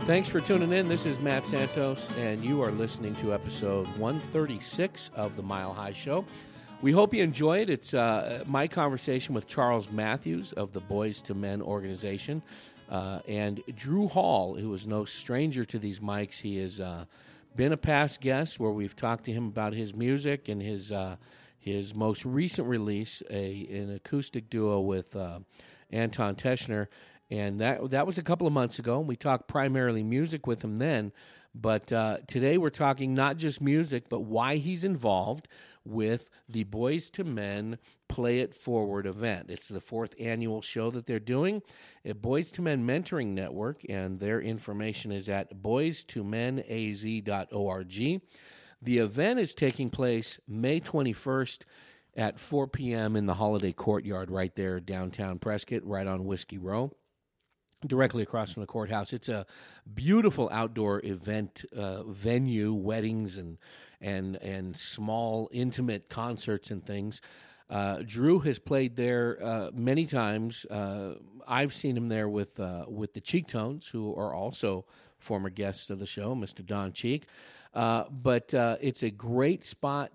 Thanks for tuning in. This is Matt Santos, and you are listening to episode 136 of The Mile High Show. We hope you enjoy it. It's my conversation with Charles Matthews of the Boys to Men organization, and Drew Hall, who is no stranger to these mics. He has been a past guest where we've talked to him about his music and his most recent release, an acoustic duo with Anton Teschner. And that was a couple of months ago, and we talked primarily music with him then. But today we're talking not just music, but why he's involved with the Boys to Men Play It Forward event. It's the 4th annual show that they're doing at Boys to Men Mentoring Network, and their information is at boys2menaz.org. The event is taking place May 21st at 4 p.m. in the Holiday Courtyard right there downtown Prescott, right on Whiskey Row, directly across from the courthouse. It's a beautiful outdoor event venue, weddings and small intimate concerts and things. Drew has played there many times. I've seen him there with the Cheek Tones, who are also former guests of the show, Mr. Don Cheek. But it's a great spot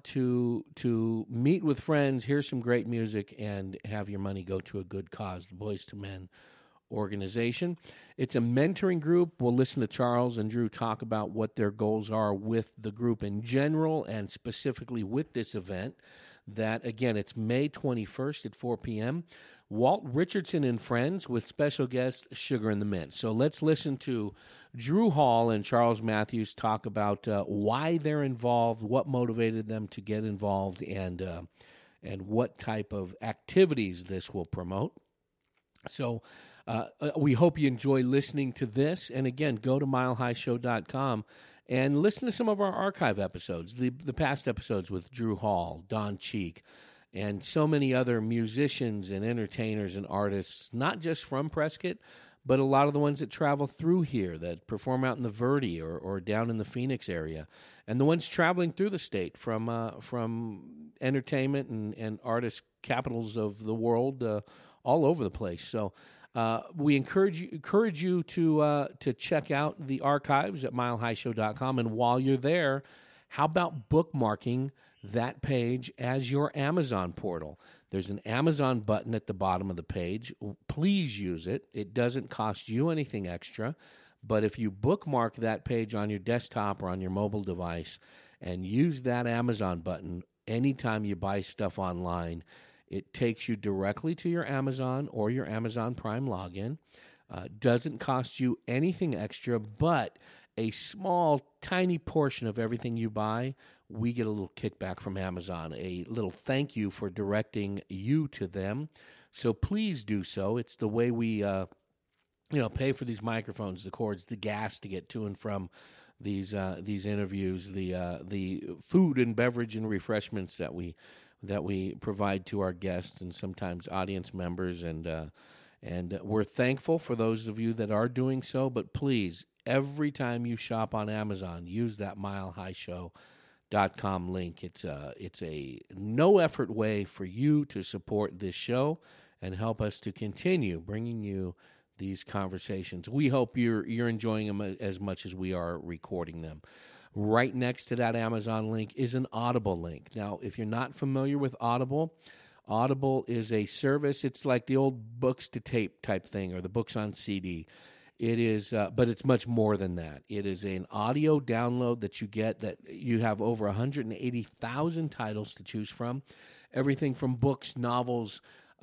to meet with friends, hear some great music, and have your money go to a good cause, the Boys to Men organization. It's a mentoring group. We'll listen to Charles and Drew talk about what their goals are with the group in general and specifically with this event. That, again, it's May 21st at 4 p.m. Walt Richardson and Friends with special guest Sugar and the Mint. So let's listen to Drew Hall and Charles Matthews talk about why they're involved, what motivated them to get involved, and what type of activities this will promote. So we hope you enjoy listening to this. And again, go to milehighshow.com and listen to some of our archive episodes, the past episodes with Drew Hall, Don Cheek, and so many other musicians and entertainers and artists, not just from Prescott, but a lot of the ones that travel through here, that perform out in the Verde or down in the Phoenix area, and the ones traveling through the state from entertainment and artist capitals of the world all over the place. So we encourage you to check out the archives at milehighshow.com. And while you're there, how about bookmarking that page as your Amazon portal? There's an Amazon button at the bottom of the page. Please use it. It doesn't cost you anything extra. But if you bookmark that page on your desktop or on your mobile device and use that Amazon button anytime you buy stuff online, it takes you directly to your Amazon or your Amazon Prime login. Doesn't cost you anything extra, but a small, tiny portion of everything you buy, we get a little kickback from Amazon, a little thank you for directing you to them. So please do so. It's the way we pay for these microphones, the cords, the gas to get to and from these interviews, the food and beverage and refreshments that we provide to our guests and sometimes audience members, and we're thankful for those of you that are doing so. But please, every time you shop on Amazon, use that milehighshow.com link. It's a no-effort way for you to support this show and help us to continue bringing you these conversations. We hope you're enjoying them as much as we are recording them. Right next to that Amazon link is an Audible link. Now, if you're not familiar with Audible is a service. It's like the old books to tape type thing, or the books on CD. It is, but it's much more than that. It is an audio download that you get, that you have over 180,000 titles to choose from. Everything from books, novels,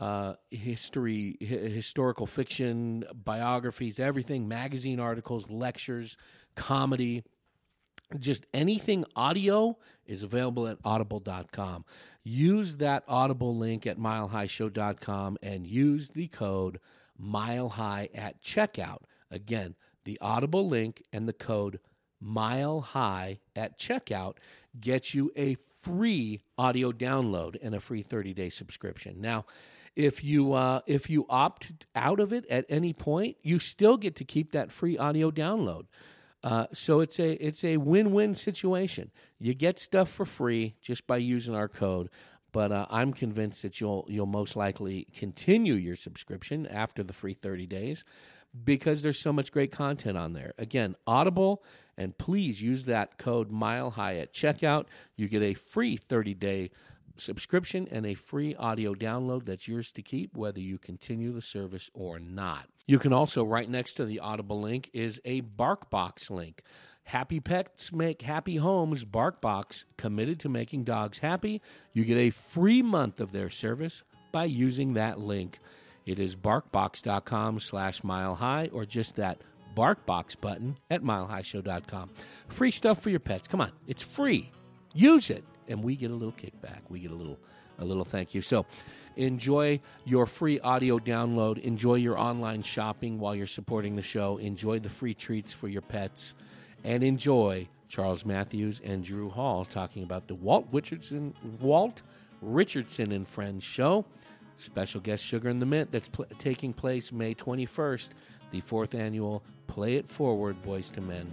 historical fiction, biographies, everything, magazine articles, lectures, comedy. Just anything audio is available at audible.com. Use that Audible link at milehighshow.com and use the code MileHigh at checkout. Again, the Audible link and the code MileHigh at checkout gets you a free audio download and a free 30-day subscription. Now, if you opt out of it at any point, you still get to keep that free audio download. So it's a win-win situation. You get stuff for free just by using our code, but I'm convinced that you'll most likely continue your subscription after the free 30 days. because there's so much great content on there. Again, Audible, and please use that code MileHigh at checkout. You get a free 30-day subscription and a free audio download that's yours to keep, whether you continue the service or not. You can also, right next to the Audible link, is a BarkBox link. Happy pets make happy homes. BarkBox, committed to making dogs happy. You get a free month of their service by using that link. It is barkbox.com/milehigh or just that BarkBox button at milehighshow.com. Free stuff for your pets. Come on, it's free. Use it, and we get a little kickback. We get a little thank you. So enjoy your free audio download. Enjoy your online shopping while you're supporting the show. Enjoy the free treats for your pets. And enjoy Charles Matthews and Drew Hall talking about the Walt Richardson and Friends show. Special guest Sugar in the Mint that's taking place May 21st, the 4th annual Play It Forward Boys to Men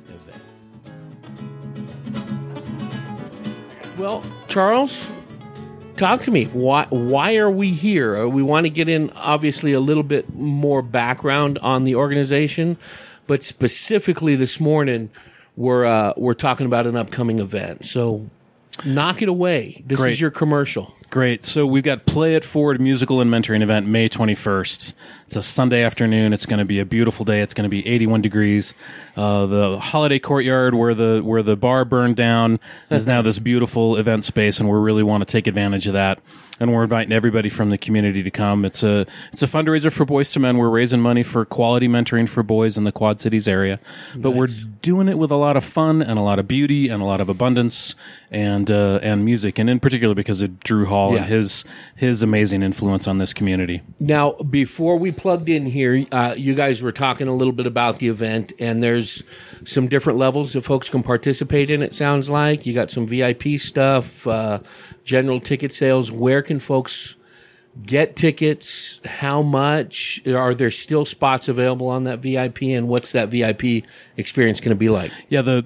event. Well, Charles, talk to me. Why are we here? We want to get in, obviously, a little bit more background on the organization, but specifically this morning, we're talking about an upcoming event. So knock it away. This is your commercial. Great. So we've got Play It Forward musical and mentoring event May 21st. It's a Sunday afternoon. It's going to be a beautiful day. It's going to be 81 degrees. The holiday courtyard where the bar burned down is now this beautiful event space, and we really want to take advantage of that. And we're inviting everybody from the community to come. It's a fundraiser for Boys to Men. We're raising money for quality mentoring for boys in the Quad Cities area. But we're doing it with a lot of fun and a lot of beauty and a lot of abundance and music, and in particular because of Drew Hall and his amazing influence on this community. Now, before we plugged in here, you guys were talking a little bit about the event, and there's some different levels that folks can participate in, it sounds like. You got some VIP stuff, general ticket sales. Where can folks get tickets? How much? Are there still spots available on that VIP, and what's that VIP experience going to be like? Yeah, the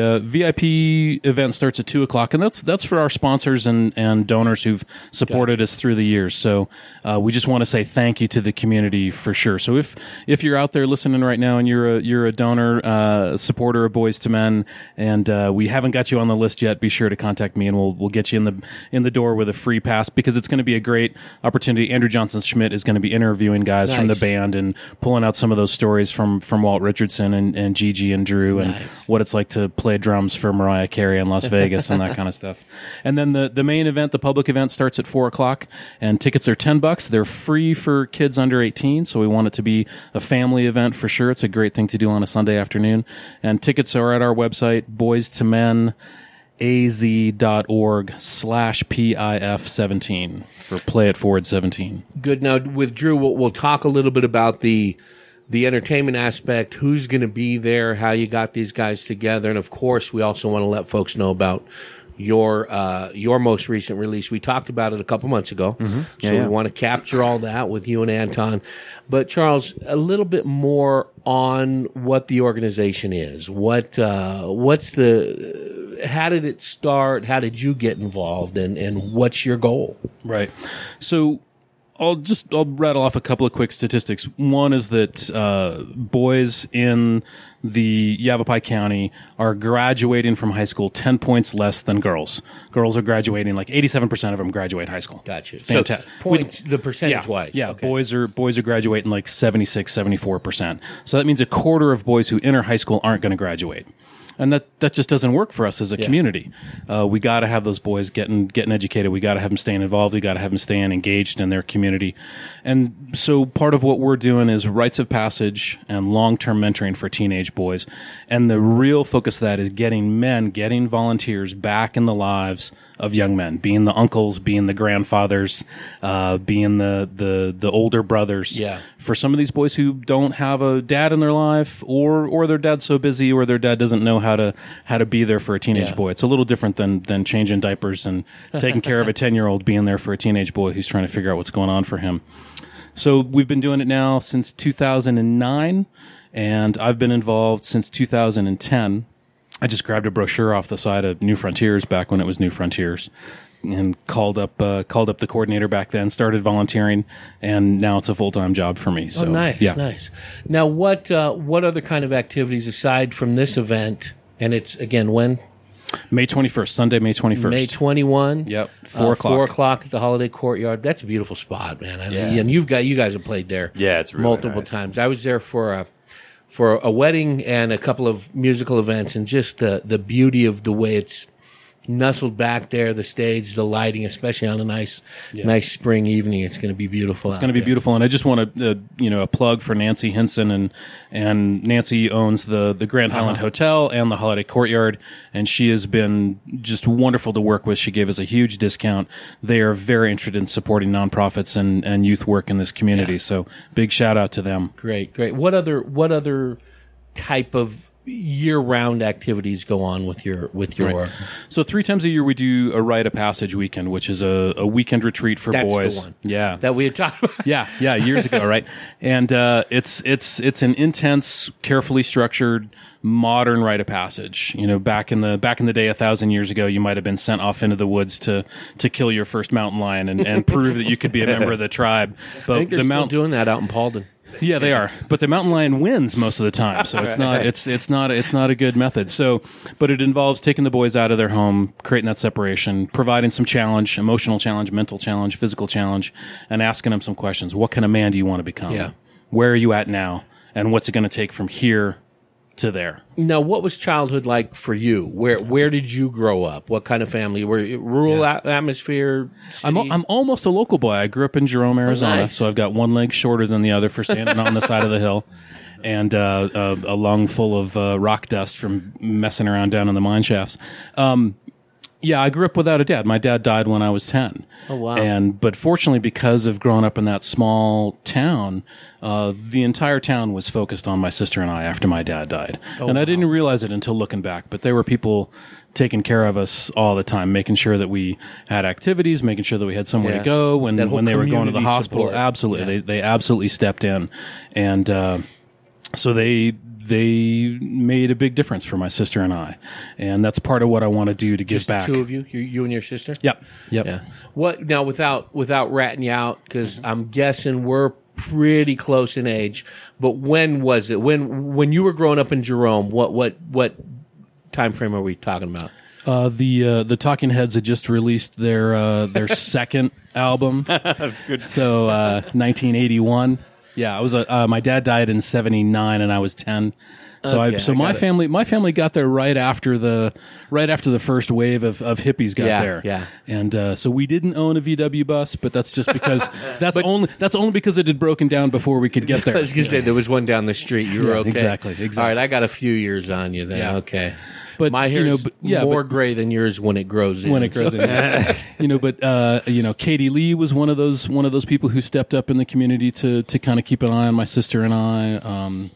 VIP event starts at 2:00, and that's for our sponsors and donors who've supported us through the years. So we just want to say thank you to the community for sure. So if you're out there listening right now and you're a donor, supporter of Boys to Men, and we haven't got you on the list yet, be sure to contact me, and we'll get you in the door with a free pass, because it's going to be a great opportunity. Andrew Johnson Schmidt is going to be interviewing guys from the band and pulling out some of those stories from Walt Richardson and Gigi and Drew and what it's like to play drums for Mariah Carey in Las Vegas and that kind of stuff. And then the main event, the public event, starts at 4:00, and tickets are $10. They're free for kids under 18, so we want it to be a family event for sure. It's a great thing to do on a Sunday afternoon. And tickets are at our website, boystomen.az.org/PIF17 for Play It Forward 17. Good. Now, with Drew, we'll talk a little bit about the entertainment aspect, who's going to be there, how you got these guys together, and of course, we also want to let folks know about your most recent release. We talked about it a couple months ago, we want to capture all that with you and Anton. But Charles, a little bit more on what the organization is. How did it start? How did you get involved, and what's your goal? Right. So I'll rattle off a couple of quick statistics. One is that boys in the Yavapai County are graduating from high school 10 points less than girls. Girls are graduating, like 87% of them graduate high school. Gotcha. Fantastic. So points, the percentage-wise. Yeah, okay. Boys are graduating like 76, 74%. So that means a quarter of boys who enter high school aren't going to graduate. And that just doesn't work for us as a community. We got to have those boys getting educated. We got to have them staying involved. We got to have them staying engaged in their community. And so part of what we're doing is rites of passage and long-term mentoring for teenage boys. And the real focus of that is getting volunteers back in the lives of young men, being the uncles, being the grandfathers, being the older brothers. Yeah. For some of these boys who don't have a dad in their life, or their dad's so busy, or their dad doesn't know how to be there for a teenage boy. It's a little different than changing diapers and taking care of a 10-year-old, being there for a teenage boy who's trying to figure out what's going on for him. So we've been doing it now since 2009, and I've been involved since 2010. I just grabbed a brochure off the side of New Frontiers back when it was New Frontiers. called up the coordinator back then, started volunteering, and now it's a full-time job for me. So nice, yeah. nice. Now, what other kind of activities aside from this event? And it's again when May 21st, Sunday, May 21st. May 21. Yep, 4 o'clock. 4 o'clock at the Holiday Courtyard. That's a beautiful spot, man. And you guys have played there. Yeah, it's really multiple nice. times. I was there for a wedding and a couple of musical events, and just the beauty of the way it's nestled back there, the stage, the lighting, especially on a nice spring evening. It's going to be beautiful. It's going to be beautiful, and I just want to, a plug for Nancy Hinson, and Nancy owns the Grand Highland Hotel and the Holiday Courtyard, and she has been just wonderful to work with. She gave us a huge discount. They are very interested in supporting nonprofits and youth work in this community. So big shout out to them. Great. What other type of year-round activities go on with your work? So 3 times a year we do a rite of passage weekend, which is a weekend retreat for That's boys. the one. Yeah, That we had talked about. yeah, years ago, right? And it's an intense, carefully structured, modern rite of passage. Back in the day, 1,000 years ago, you might have been sent off into the woods to kill your first mountain lion and prove that you could be a member of the tribe. But I think they're still doing that out in Paulden. Yeah, they are. But the mountain lion wins most of the time, so it's not a good method. So, but it involves taking the boys out of their home, creating that separation, providing some challenge, emotional challenge, mental challenge, physical challenge, and asking them some questions. What kind of man do you want to become? Yeah. Where are you at now? And what's it going to take from here to there? Now, what was childhood like for you? Where did you grow up? What kind of family? Were you rural atmosphere? City? I'm almost a local boy. I grew up in Jerome, Arizona, nice. so I've got one leg shorter than the other for standing on the side of the hill, and a lung full of rock dust from messing around down in the mine shafts. Yeah, I grew up without a dad. My dad died when I was 10. Oh, wow. But fortunately, because of growing up in that small town, the entire town was focused on my sister and I after my dad died. And I didn't realize it until looking back, but there were people taking care of us all the time, making sure that we had activities, making sure that we had somewhere to go when they were going to the hospital. Support. Absolutely. Yeah. They absolutely stepped in. And so they made a big difference for my sister and I, and that's part of what I want to do to give Just back. The two of you, you and your sister. Yep. Yeah. What now? Without ratting you out, because I'm guessing we're pretty close in age. But when was it? When you were growing up in Jerome? What time frame are we talking about? The Talking Heads had just released their second album, so 1981. Yeah, I was my dad died in 79 and I was 10. So my family got there right after the first wave of hippies got there. Yeah. And so we didn't own a VW bus, but that's just because that's only because it had broken down before we could get there. I was going to say there was one down the street. You were okay. Exactly. All right, I got a few years on you then. Yeah. Okay. But my hair is more gray than yours when it grows in. When it grows in, but Katie Lee was one of those people who stepped up in the community to kind of keep an eye on my sister and I.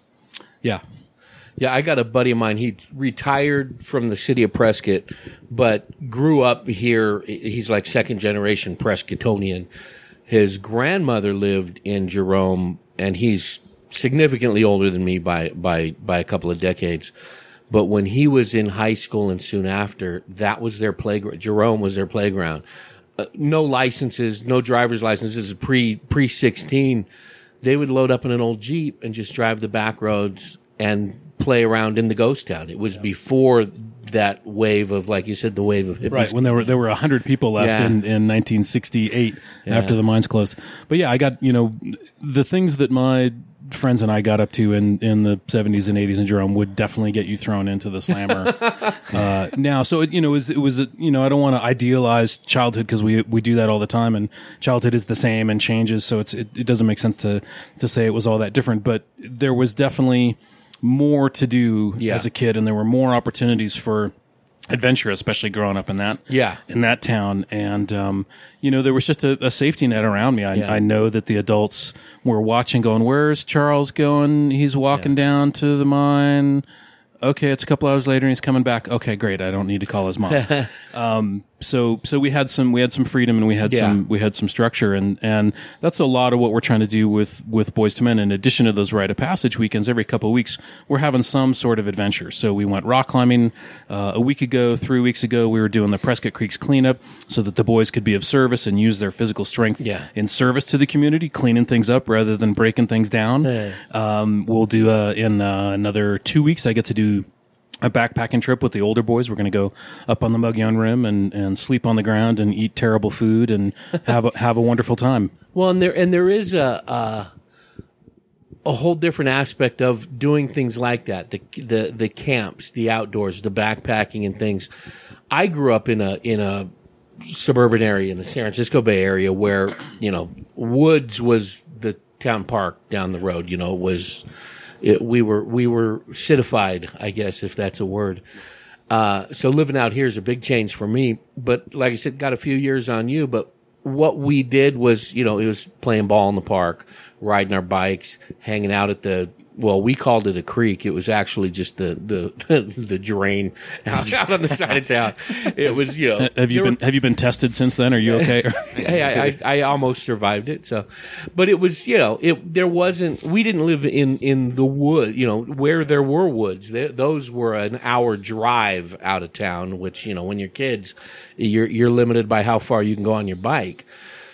Yeah, I got a buddy of mine. He retired from the city of Prescott, but grew up here. He's like second generation Prescottonian. His grandmother lived in Jerome, and he's significantly older than me by a couple of decades. But when he was in high school and soon after, that was their playground. Jerome was their playground. No licenses, no driver's licenses, pre-16. They would load up in an old Jeep and just drive the back roads and play around in the ghost town. It was before that wave of, like you said, the wave of hippies. Right, when there were 100 people left in 1968 after the mines closed. But yeah, I got, the things that my friends and I got up to in the 70s and 80s in Jerome would definitely get you thrown into the slammer now. So it was I don't want to idealize childhood because we do that all the time, and childhood is the same and changes. So it doesn't make sense to say it was all that different, but there was definitely more to do as a kid, and there were more opportunities for adventure, especially growing up in that town. And there was just a safety net around me. I know that the adults were watching, going, "Where's Charles going? He's walking down to the mine. Okay, it's a couple hours later and he's coming back. Okay, great. I don't need to call his mom." so we had some freedom, and we had some structure, and that's a lot of what we're trying to do with Boys to Men. In addition to those rite of passage weekends, every couple of weeks we're having some sort of adventure. So we went rock climbing a week ago. 3 weeks ago we were doing the Prescott Creeks cleanup, so that the boys could be of service and use their physical strength in service to the community, cleaning things up rather than breaking things down. We'll do in another 2 weeks. I get to do a backpacking trip with the older boys. We're going to go up on the Mogollon Rim and sleep on the ground and eat terrible food and have a wonderful time. Well, and there is a whole different aspect of doing things like that. The camps, the outdoors, the backpacking and things. I grew up in a suburban area in the San Francisco Bay Area where, Woods was the town park down the road. We were citified, I guess, if that's a word. So living out here is a big change for me. But like I said, got a few years on you. But what we did was, it was playing ball in the park, riding our bikes, hanging out at we called it a creek. It was actually just the drain out on the side of town. It was, Have you been tested since then? Are you okay? Hey, I almost survived it. So, but it was, we didn't live in the wood, where there were woods. Those were an hour drive out of town, which, when you're kids, you're limited by how far you can go on your bike.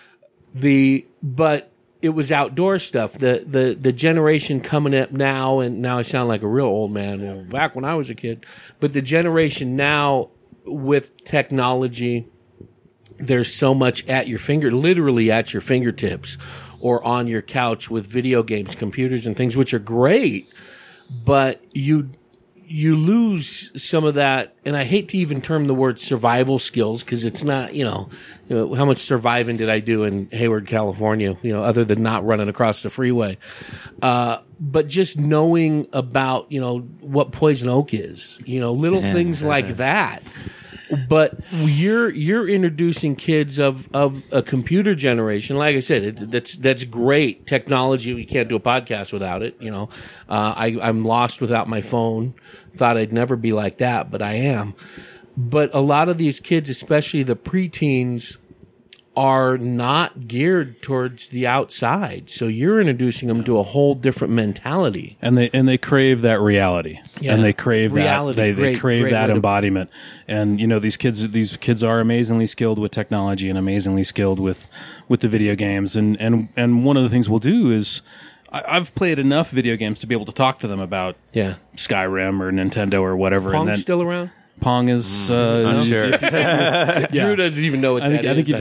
But it was outdoor stuff. The generation coming up now, and now I sound like a real old man. Well, back when I was a kid, but the generation now with technology, there's so much literally at your fingertips, or on your couch with video games, computers, and things, which are great, but you lose some of that, and I hate to even term the word survival skills, because it's not, how much surviving did I do in Hayward, California, other than not running across the freeway. But just knowing about, what poison oak is, little things like that. But you're introducing kids of a computer generation. Like I said, that's great technology. We can't do a podcast without it. I'm lost without my phone. Thought I'd never be like that, but I am. But a lot of these kids, especially the preteens, are not geared towards the outside. So you're introducing them to a whole different mentality. And they crave that reality. Yeah. And they crave reality. They crave that embodiment. And these kids are amazingly skilled with technology and amazingly skilled with the video games. And one of the things we'll do is, I've played enough video games to be able to talk to them about Skyrim or Nintendo or whatever. Pong's still around? Pong is I'm sure. Drew doesn't even know what that is.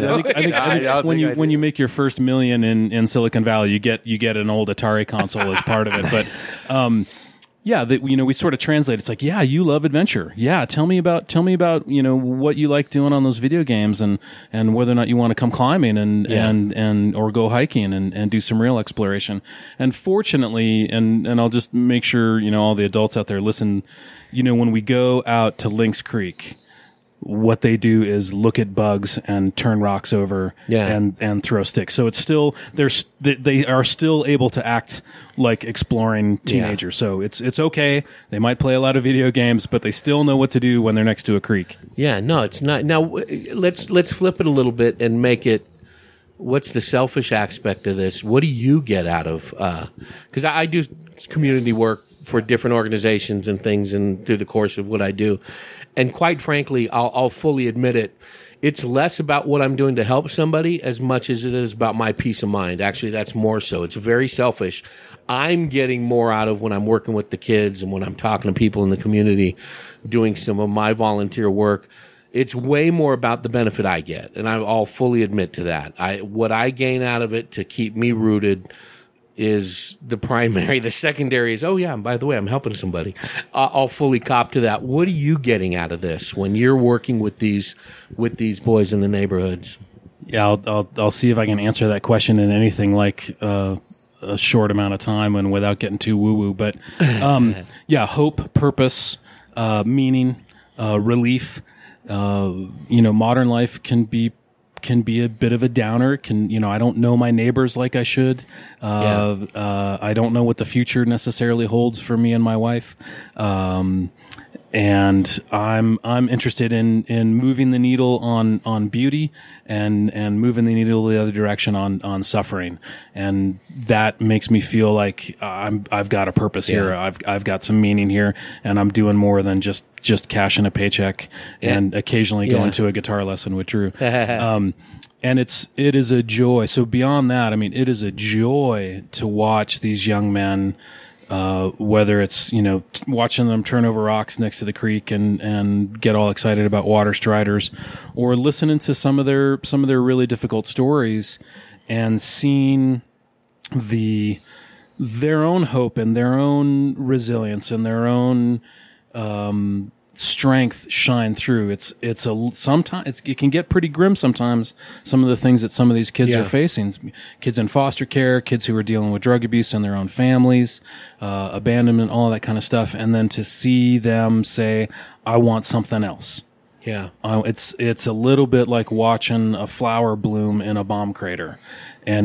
I think when you make your first million in Silicon Valley, you get an old Atari console as part of it. But we sort of translate. It's like, you love adventure. Yeah, tell me about what you like doing on those video games, and whether or not you want to come climbing and or go hiking and do some real exploration. And fortunately, and I'll just make sure all the adults out there listen. When we go out to Lynx Creek, what they do is look at bugs and turn rocks over and throw sticks. So it's still they are still able to act like exploring teenagers. So it's okay. They might play a lot of video games, but they still know what to do when they're next to a creek. Yeah, no, it's not. Now let's flip it a little bit and make it. What's the selfish aspect of this? What do you get out of? Because I do community work for different organizations and things, and through the course of what I do. And quite frankly, I'll fully admit it, it's less about what I'm doing to help somebody as much as it is about my peace of mind. Actually, that's more so. It's very selfish. I'm getting more out of when I'm working with the kids and when I'm talking to people in the community, doing some of my volunteer work. It's way more about the benefit I get, and I'll fully admit to that. What I gain out of it to keep me rooted is the primary. The secondary is, and by the way, I'm helping somebody. I'll fully cop to that. What are you getting out of this when you're working with these boys in the neighborhoods? Yeah, I'll see if I can answer that question in anything like a short amount of time and without getting too woo-woo. But hope, purpose, meaning, relief. Modern life can be a bit of a downer. I don't know my neighbors like I should. I don't know what the future necessarily holds for me and my wife. and I'm interested in moving the needle on beauty and moving the needle the other direction on suffering, and that makes me feel like I've got a purpose here. I've got some meaning here, and I'm doing more than just cashing a paycheck and occasionally going to a guitar lesson with Drew. And it is a joy. So beyond that, I mean, it is a joy to watch these young men, whether it's, watching them turn over rocks next to the creek and get all excited about water striders, or listening to some of their really difficult stories and seeing their own hope and their own resilience and their own, strength shine through. Sometimes it can get pretty grim sometimes, some of the things that some of these kids are facing. Kids in foster care, kids who are dealing with drug abuse in their own families, abandonment, all that kind of stuff. And then to see them say, I want something else. Yeah. It's a little bit like watching a flower bloom in a bomb crater. And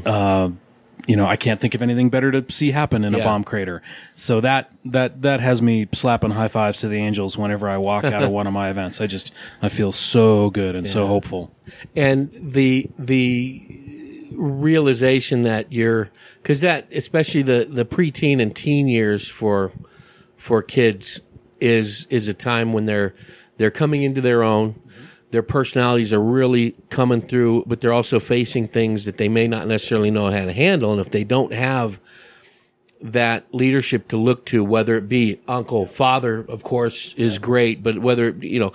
I can't think of anything better to see happen in a bomb crater. So that has me slapping high fives to the angels whenever I walk out of one of my events. I feel so good and so hopeful. And the realization that because that, especially the preteen and teen years for kids is a time when they're coming into their own. Their personalities are really coming through, but they're also facing things that they may not necessarily know how to handle. And if they don't have that leadership to look to, whether it be uncle, father, of course, is great, but whether,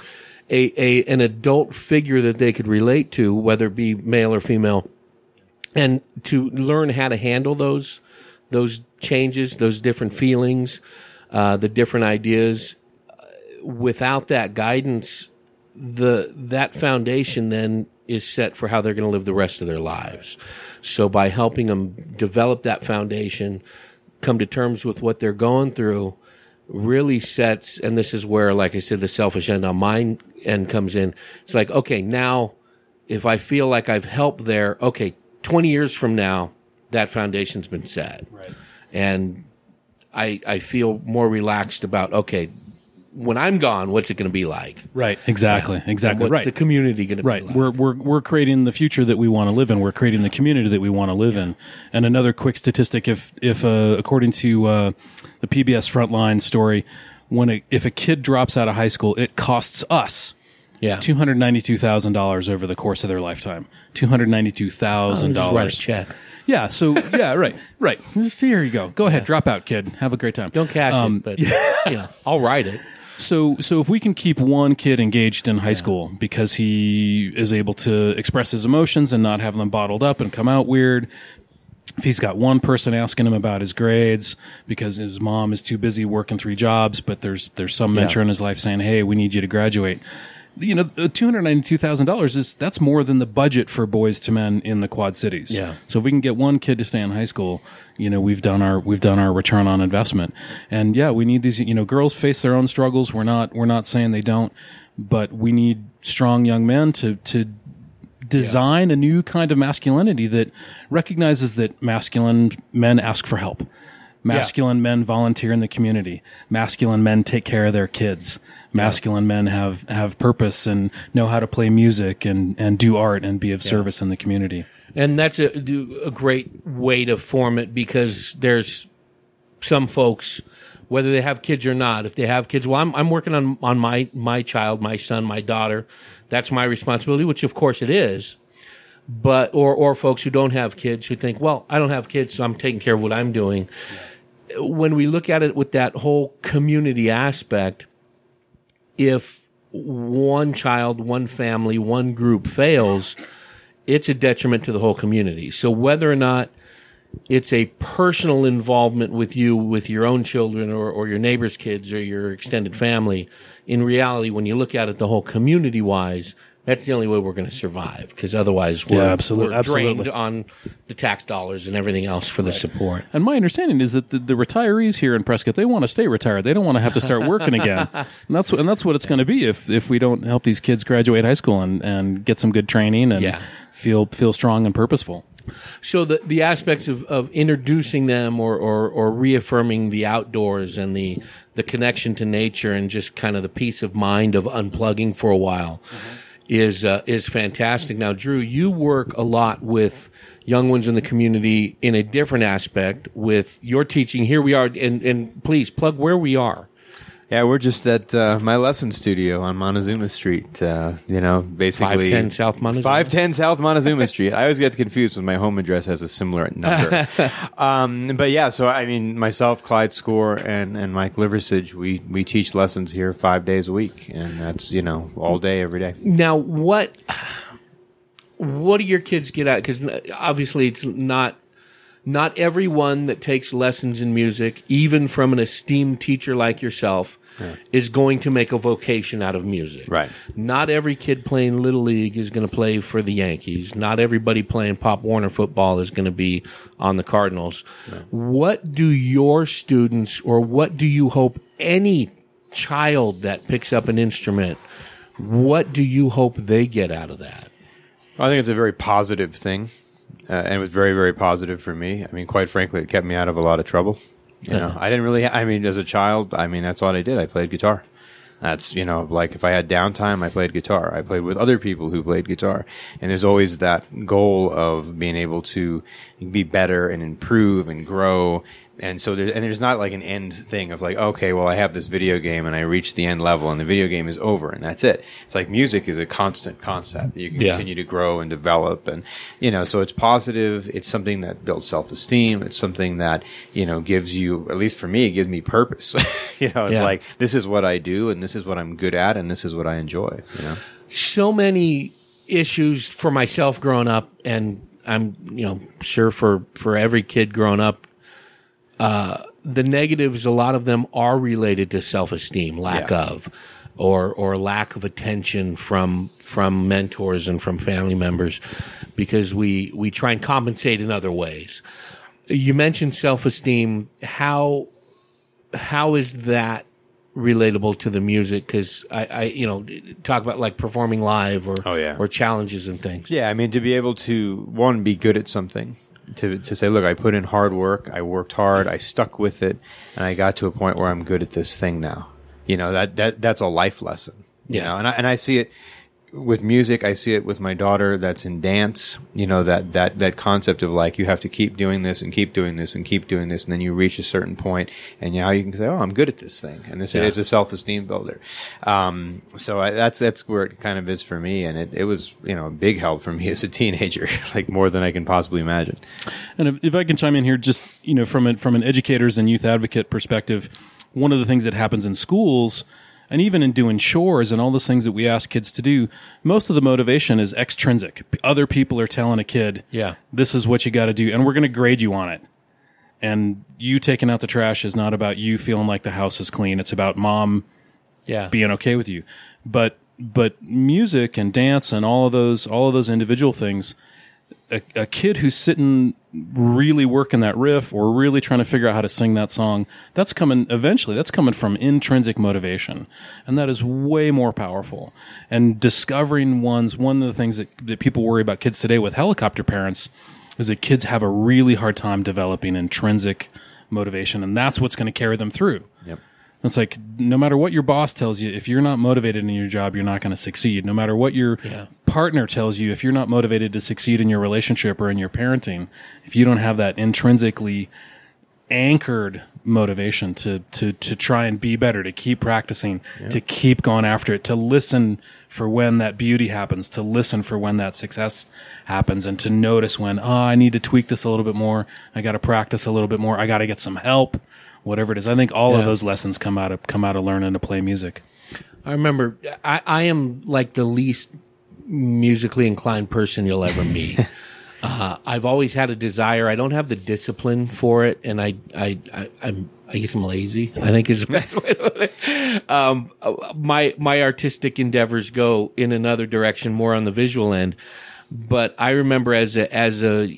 an adult figure that they could relate to, whether it be male or female, and to learn how to handle those changes, those different feelings, the different ideas, without that guidance, that foundation then is set for how they're going to live the rest of their lives. So by helping them develop that foundation, come to terms with what they're going through, really sets, and this is where, like I said, the selfish end on my end comes in. It's like, okay, now if I feel like I've helped there, okay, 20 years from now, that foundation's been set. Right. And I feel more relaxed about, okay, when I'm gone, what's it going to be like? Right. Exactly. Exactly. What's right. the community going to be like? We're creating the future that we want to live in. We're creating the community that we want to live in. And another quick statistic, if according to the PBS Frontline story, if a kid drops out of high school, it costs us $292,000 over the course of their lifetime. $292,000. Just write a check. Yeah. So right. Just, here you go. Go ahead, drop out, kid. Have a great time. Don't cash it, but I'll write it. So if we can keep one kid engaged in high school because he is able to express his emotions and not have them bottled up and come out weird, if he's got one person asking him about his grades because his mom is too busy working 3 jobs, but there's some mentor in his life saying, "Hey, we need you to graduate." $292,000 that's more than the budget for Boys to Men in the Quad Cities. Yeah. So if we can get one kid to stay in high school, we've done our return on investment. And we need these. Girls face their own struggles. We're not saying they don't, but we need strong young men to design a new kind of masculinity that recognizes that masculine men ask for help. Masculine men volunteer in the community. Masculine men take care of their kids. Masculine men have purpose and know how to play music and do art and be of service in the community. And that's a great way to form it, because there's some folks, whether they have kids or not, if they have kids, well, I'm working on my child, my son, my daughter. That's my responsibility, which of course it is. But or folks who don't have kids who think, well, I don't have kids, so I'm taking care of what I'm doing. When we look at it with that whole community aspect, if one child, one family, one group fails, it's a detriment to the whole community. So whether or not it's a personal involvement with you, with your own children or your neighbor's kids or your extended family, in reality, when you look at it the whole community-wise, that's the only way we're going to survive, because otherwise we're drained on the tax dollars and everything else for the support. And my understanding is that the retirees here in Prescott, they want to stay retired. They don't want to have to start working again. And that's what it's going to be if we don't help these kids graduate high school and get some good training and feel strong and purposeful. So the aspects of introducing them or reaffirming the outdoors and the connection to nature and just kind of the peace of mind of unplugging for a while is fantastic. Now, Drew, you work a lot with young ones in the community in a different aspect with your teaching. Here we are, and please plug where we are. Yeah, we're just at my lesson studio on Montezuma Street. Basically 510 South Montezuma. 510 South Montezuma Street. I always get confused when my home address has a similar number. But yeah, so I mean, myself, Clyde Score, and Mike Liversidge, we teach lessons here 5 days a week, and that's all day, every day. Now, what do your kids get out? Because obviously, it's not everyone that takes lessons in music, even from an esteemed teacher like yourself, is going to make a vocation out of music. Right. Not every kid playing Little League is going to play for the Yankees. Not everybody playing Pop Warner football is going to be on the Cardinals. Right. What do your students, or what do you hope any child that picks up an instrument, what do you hope they get out of that? I think it's a very positive thing. And it was very, very positive for me. I mean, quite frankly, it kept me out of a lot of trouble. I didn't really, as a child, that's what I did. I played guitar. That's, like if I had downtime, I played guitar. I played with other people who played guitar. And there's always that goal of being able to be better and improve and grow. And so there's not like an end thing of like, okay, well, I have this video game and I reach the end level and the video game is over and that's it. It's like music is a constant concept. You can continue to grow and develop, and so it's positive. It's something that builds self-esteem. It's something that gives you, at least for me, it gives me purpose. It's like, this is what I do and this is what I'm good at and this is what I enjoy. So many issues for myself growing up, and I'm sure for every kid growing up. The negatives, a lot of them are related to self-esteem, lack of, or lack of attention from mentors and from family members, because we try and compensate in other ways. You mentioned self-esteem. How is that relatable to the music? Because I talk about like performing live or challenges and things. Yeah, I mean, to be able to be good at something. To say, look, I put in hard work, I worked hard, I stuck with it, and I got to a point where I'm good at this thing now. That's a life lesson. And I see it with music. I see it with my daughter that's in dance. That concept of like, you have to keep doing this and keep doing this and keep doing this, and then you reach a certain point, and now you can say, oh, I'm good at this thing, and this is a self-esteem builder. So that's where it kind of is for me, and it was a big help for me as a teenager, like more than I can possibly imagine. And if I can chime in here, just from an educators and youth advocate perspective, one of the things that happens in schools, and even in doing chores and all those things that we ask kids to do, most of the motivation is extrinsic. Other people are telling a kid, this is what you got to do, and we're going to grade you on it. And you taking out the trash is not about you feeling like the house is clean. It's about mom being okay with you. But music and dance and all of those individual things, a kid who's sitting really working that riff or really trying to figure out how to sing that song, that's coming from intrinsic motivation. And that is way more powerful. And discovering one of the things that people worry about kids today with helicopter parents is that kids have a really hard time developing intrinsic motivation. And that's what's going to carry them through. Yep. It's like, no matter what your boss tells you, if you're not motivated in your job, you're not going to succeed. No matter what your partner tells you, if you're not motivated to succeed in your relationship or in your parenting, if you don't have that intrinsically anchored motivation to try and be better, to keep practicing, to keep going after it, to listen for when that beauty happens, to listen for when that success happens, and to notice when, I need to tweak this a little bit more. I got to practice a little bit more. I got to get some help. Whatever it is, I think all of those lessons come out of learning to play music. I remember I am like the least musically inclined person you'll ever meet. I've always had a desire. I don't have the discipline for it, and I guess I'm lazy. I think is the best way to put it. My artistic endeavors go in another direction, more on the visual end. But I remember as a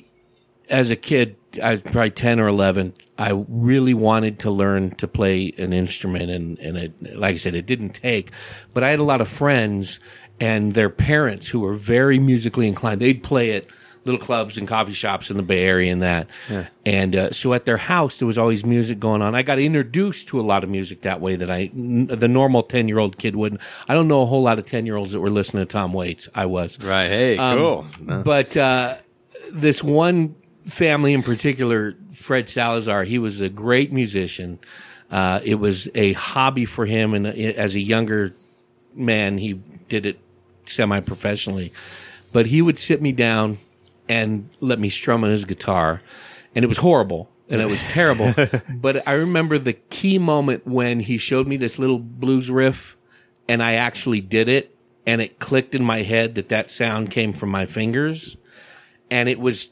kid, I was probably 10 or 11. I really wanted to learn to play an instrument, and it, like I said, it didn't take. But I had a lot of friends and their parents who were very musically inclined. They'd play it little clubs and coffee shops in the Bay Area and that. Yeah. And so at their house, there was always music going on. I got introduced to a lot of music that way that the normal 10-year-old kid wouldn't. I don't know a whole lot of 10-year-olds that were listening to Tom Waits. I was. Right. Hey, cool. But this one family in particular, Fred Salazar, he was a great musician. It was a hobby for him, and as a younger man, he did it semi-professionally. But he would sit me down and let me strum on his guitar, and it was horrible, and it was terrible. But I remember the key moment when he showed me this little blues riff, and I actually did it, and it clicked in my head that sound came from my fingers, and it was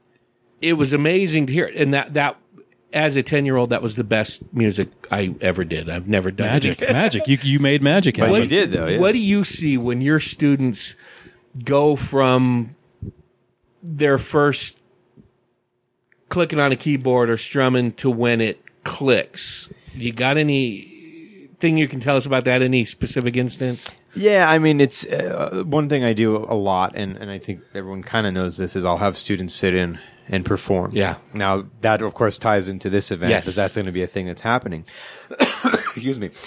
amazing to hear. And that as a 10-year-old, that was the best music I ever did. I've never done magic. You made magic. But you did, though. Yeah. What do you see when your students go from their first clicking on a keyboard or strumming to when it clicks? You got anything you can tell us about that? Any specific instance? Yeah, I mean, it's one thing I do a lot, and I think everyone kind of knows this, is I'll have students sit in and perform. Yeah. Now, that, of course, ties into this event, Yes. because that's going to be a thing that's happening. Excuse me.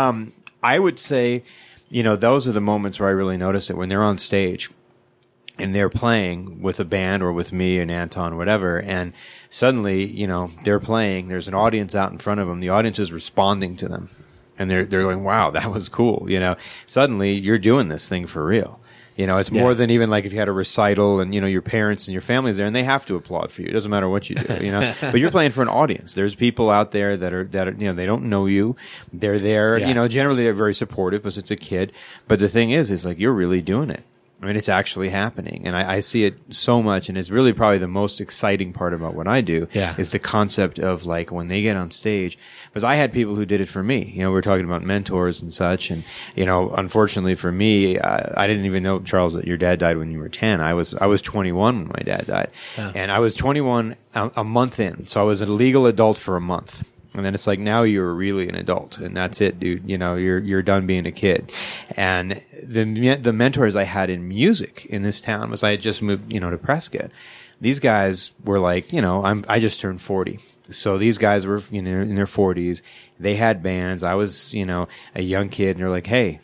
I would say, those are the moments where I really notice it, when they're on stage and they're playing with a band or with me and Anton, whatever, and suddenly, they're playing, there's an audience out in front of them, the audience is responding to them, and they're going, wow, that was cool, Suddenly, you're doing this thing for real. It's more than even like if you had a recital and, your parents and your family's there and they have to applaud for you. It doesn't matter what you do, but you're playing for an audience. There's people out there that are, they don't know you. They're there, generally they're very supportive because it's a kid. But the thing is like, you're really doing it. I mean, it's actually happening. And I see it so much. And it's really probably the most exciting part about what I do is the concept of like when they get on stage. Because I had people who did it for me. We were talking about mentors and such. And, unfortunately for me, I didn't even know, Charles, that your dad died when you were 10. I was 21 when my dad died. And I was 21 a month in. So I was a legal adult for a month. And then it's like, now you're really an adult, and that's it, dude. You're done being a kid. And the mentors I had in music in this town was I had just moved, to Prescott. These guys were like, I just turned 40. So these guys were, in their 40s. They had bands. I was, a young kid, and they're like, hey,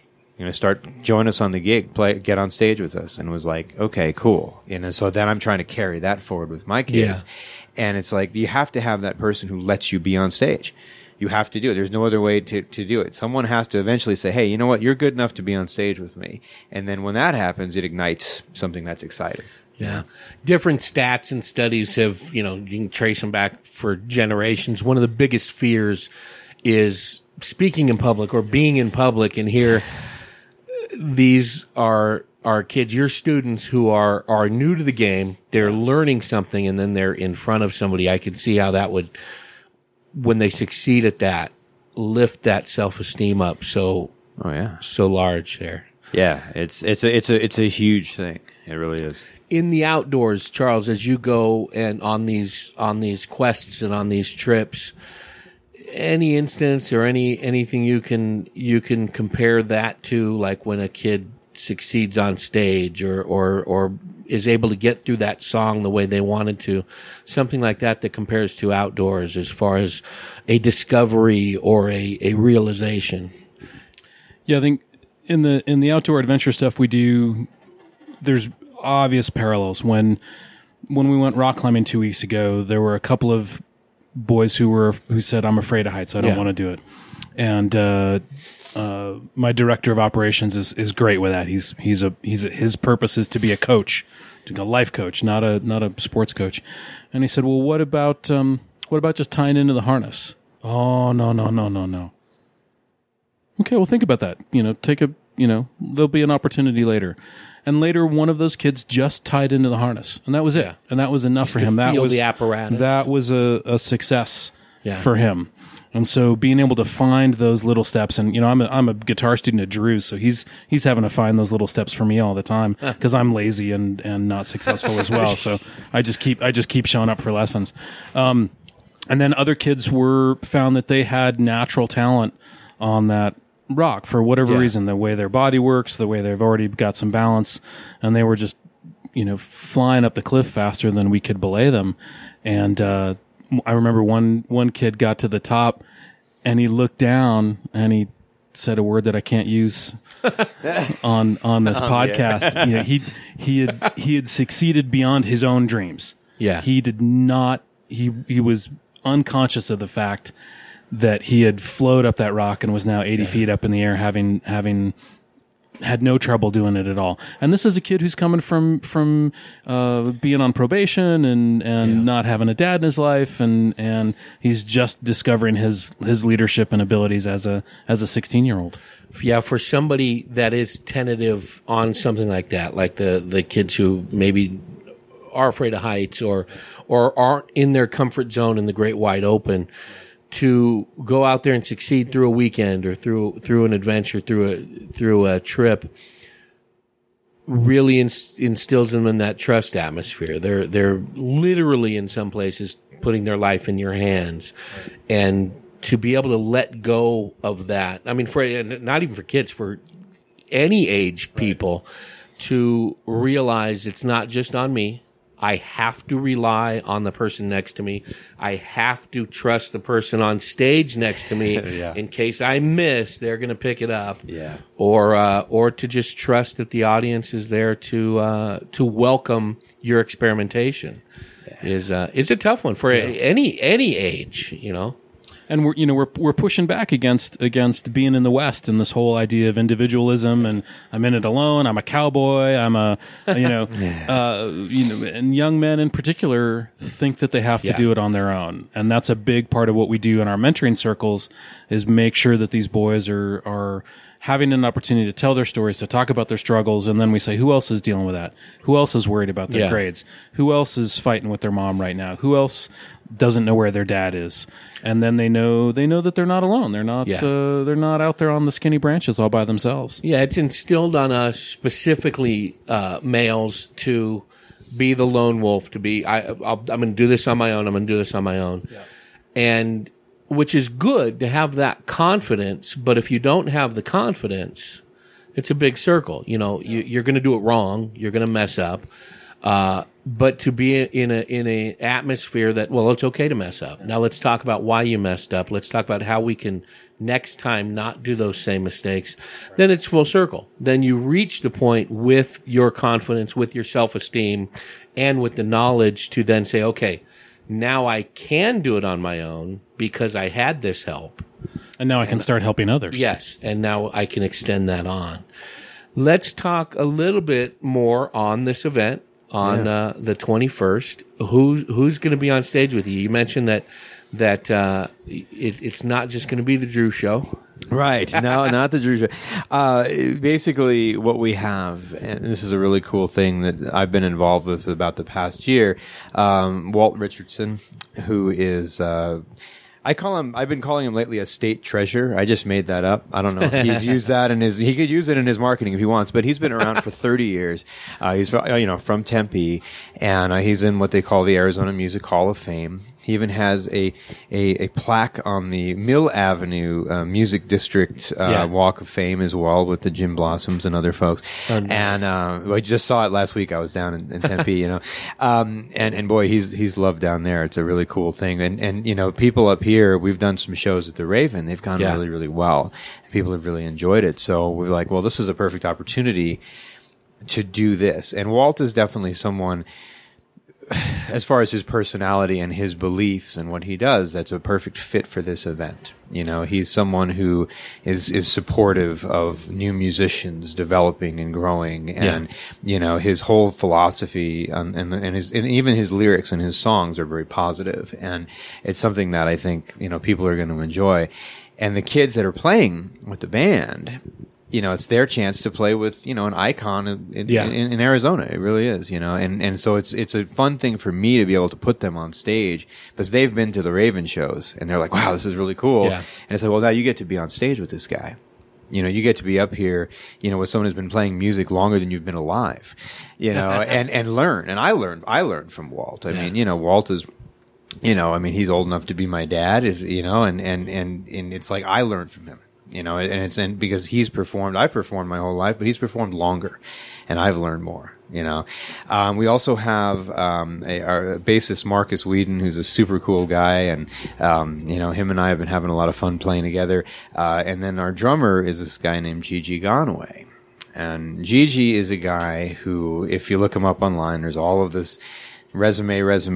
join us on the gig, get on stage with us. And it was like, okay, cool. So then I'm trying to carry that forward with my kids. Yeah. And it's like, you have to have that person who lets you be on stage. You have to do it. There's no other way to do it. Someone has to eventually say, hey, you know what? You're good enough to be on stage with me. And then when that happens, it ignites something that's exciting. Yeah. Different stats and studies have, you can trace them back for generations. One of the biggest fears is speaking in public or being in public. And here, these are kids, your students who are new to the game. They're learning something, and then they're in front of somebody. I can see how that would, when they succeed at that, lift that self-esteem up so large there. Yeah, it's a huge thing. It really is. In the outdoors, Charles, as you go and on these quests and on these trips, any instance or anything you can compare that to, like when a kid succeeds on stage or is able to get through that song the way they wanted to, something like that compares to outdoors as far as a discovery or a realization? Yeah, I think in the outdoor adventure stuff we do, there's obvious parallels. When we went rock climbing 2 weeks ago, there were a couple of boys who said, I'm afraid of heights, I don't want to do it. And my director of operations is great with that. His purpose is to be a coach, a life coach, not a sports coach. And he said, well, what about just tying into the harness? Oh, no. Okay, well, think about that. There'll be an opportunity later. And later, one of those kids just tied into the harness, and that was it. Yeah. And that was enough for him. That was the apparatus. That was a success for him. And so being able to find those little steps, and I'm a guitar student at Drew, so he's having to find those little steps for me all the time because I'm lazy and not successful as well. So I just keep showing up for lessons. And then other kids found that they had natural talent on that rock for whatever reason, the way their body works, the way they've already got some balance, and they were just flying up the cliff faster than we could belay them. And I remember one kid got to the top, and he looked down and he said a word that I can't use on this podcast. Yeah. He had succeeded beyond his own dreams. Yeah. He did not. He was unconscious of the fact that he had flowed up that rock and was now 80 feet up in the air, having had no trouble doing it at all. And this is a kid who's coming from being on probation and not having a dad in his life, and he's just discovering his leadership and abilities as a 16-year-old. Yeah, for somebody that is tentative on something like that, like the kids who maybe are afraid of heights or aren't in their comfort zone in the great wide open, to go out there and succeed through a weekend or through an adventure, through a trip, really instills them in that trust atmosphere. They're literally in some places putting their life in your hands, and to be able to let go of that. I mean, for not even for kids, for any age people, to realize it's not just on me. I have to rely on the person next to me. I have to trust the person on stage next to me in case I miss, they're going to pick it up. Yeah. Or to just trust that the audience is there to welcome your experimentation is a tough one for any age, And we're pushing back against being in the West and this whole idea of individualism, and I'm in it alone. I'm a cowboy. I'm and young men in particular think that they have to do it on their own, and that's a big part of what we do in our mentoring circles is make sure that these boys are having an opportunity to tell their stories, to talk about their struggles, and then we say, who else is dealing with that? Who else is worried about their grades? Who else is fighting with their mom right now? Who else doesn't know where their dad is? And then they know that they're not alone. They're not out there on the skinny branches all by themselves. Yeah, it's instilled on us, specifically males, to be the lone wolf, to be, I'm going to do this on my own. I'm going to do this on my own. Yeah. And which is good to have that confidence, but if you don't have the confidence, it's a big circle. You're going to do it wrong. You're going to mess up. But to be in a atmosphere that, well, it's okay to mess up. Now let's talk about why you messed up. Let's talk about how we can next time not do those same mistakes. Then it's full circle. Then you reach the point with your confidence, with your self-esteem, and with the knowledge to then say, okay, now I can do it on my own because I had this help. And now I can start helping others. Yes, and now I can extend that on. Let's talk a little bit more on this event on the 21st. Who's going to be on stage with you? You mentioned that it's not just going to be the Drew Show. Right. No, not the Drew Show. Basically, what we have, and this is a really cool thing that I've been involved with about the past year, Walt Richardson, who is... I've been calling him lately a state treasure. I just made that up. I don't know if he's used that he could use it in his marketing if he wants, but he's been around for 30 years. He's, from Tempe, and he's in what they call the Arizona Music Hall of Fame. He even has a plaque on the Mill Avenue Music District Walk of Fame as well, with the Jim Blossoms and other folks. Oh, nice. And I just saw it last week. I was down in Tempe, and boy, he's loved down there. It's a really cool thing. And people up here, we've done some shows at the Raven. They've gone really, really well. People have really enjoyed it. So we're like, well, this is a perfect opportunity to do this. And Walt is definitely someone, as far as his personality and his beliefs and what he does, that's a perfect fit for this event. He's someone who is supportive of new musicians developing and growing, and his whole philosophy and even his lyrics and his songs are very positive, and it's something that I think people are going to enjoy. And the kids that are playing with the band, it's their chance to play with, an icon in Arizona. It really is, and so it's a fun thing for me to be able to put them on stage, because they've been to the Raven shows and they're like, wow, this is really cool. Yeah. And it's like, well, now you get to be on stage with this guy. You get to be up here, with someone who's been playing music longer than you've been alive, and learn. And I learned from Walt. I mean, Walt is, he's old enough to be my dad, and it's like I learned from him. you know, and because I performed my whole life, but he's performed longer, and I've learned more. You know, we also have our bassist Marcus Whedon, who's a super cool guy, and you know, him and I have been having a lot of fun playing together. And then our drummer is this guy named Gigi Gonaway, and Gigi is a guy who, if you look him up online, there's all of this resume.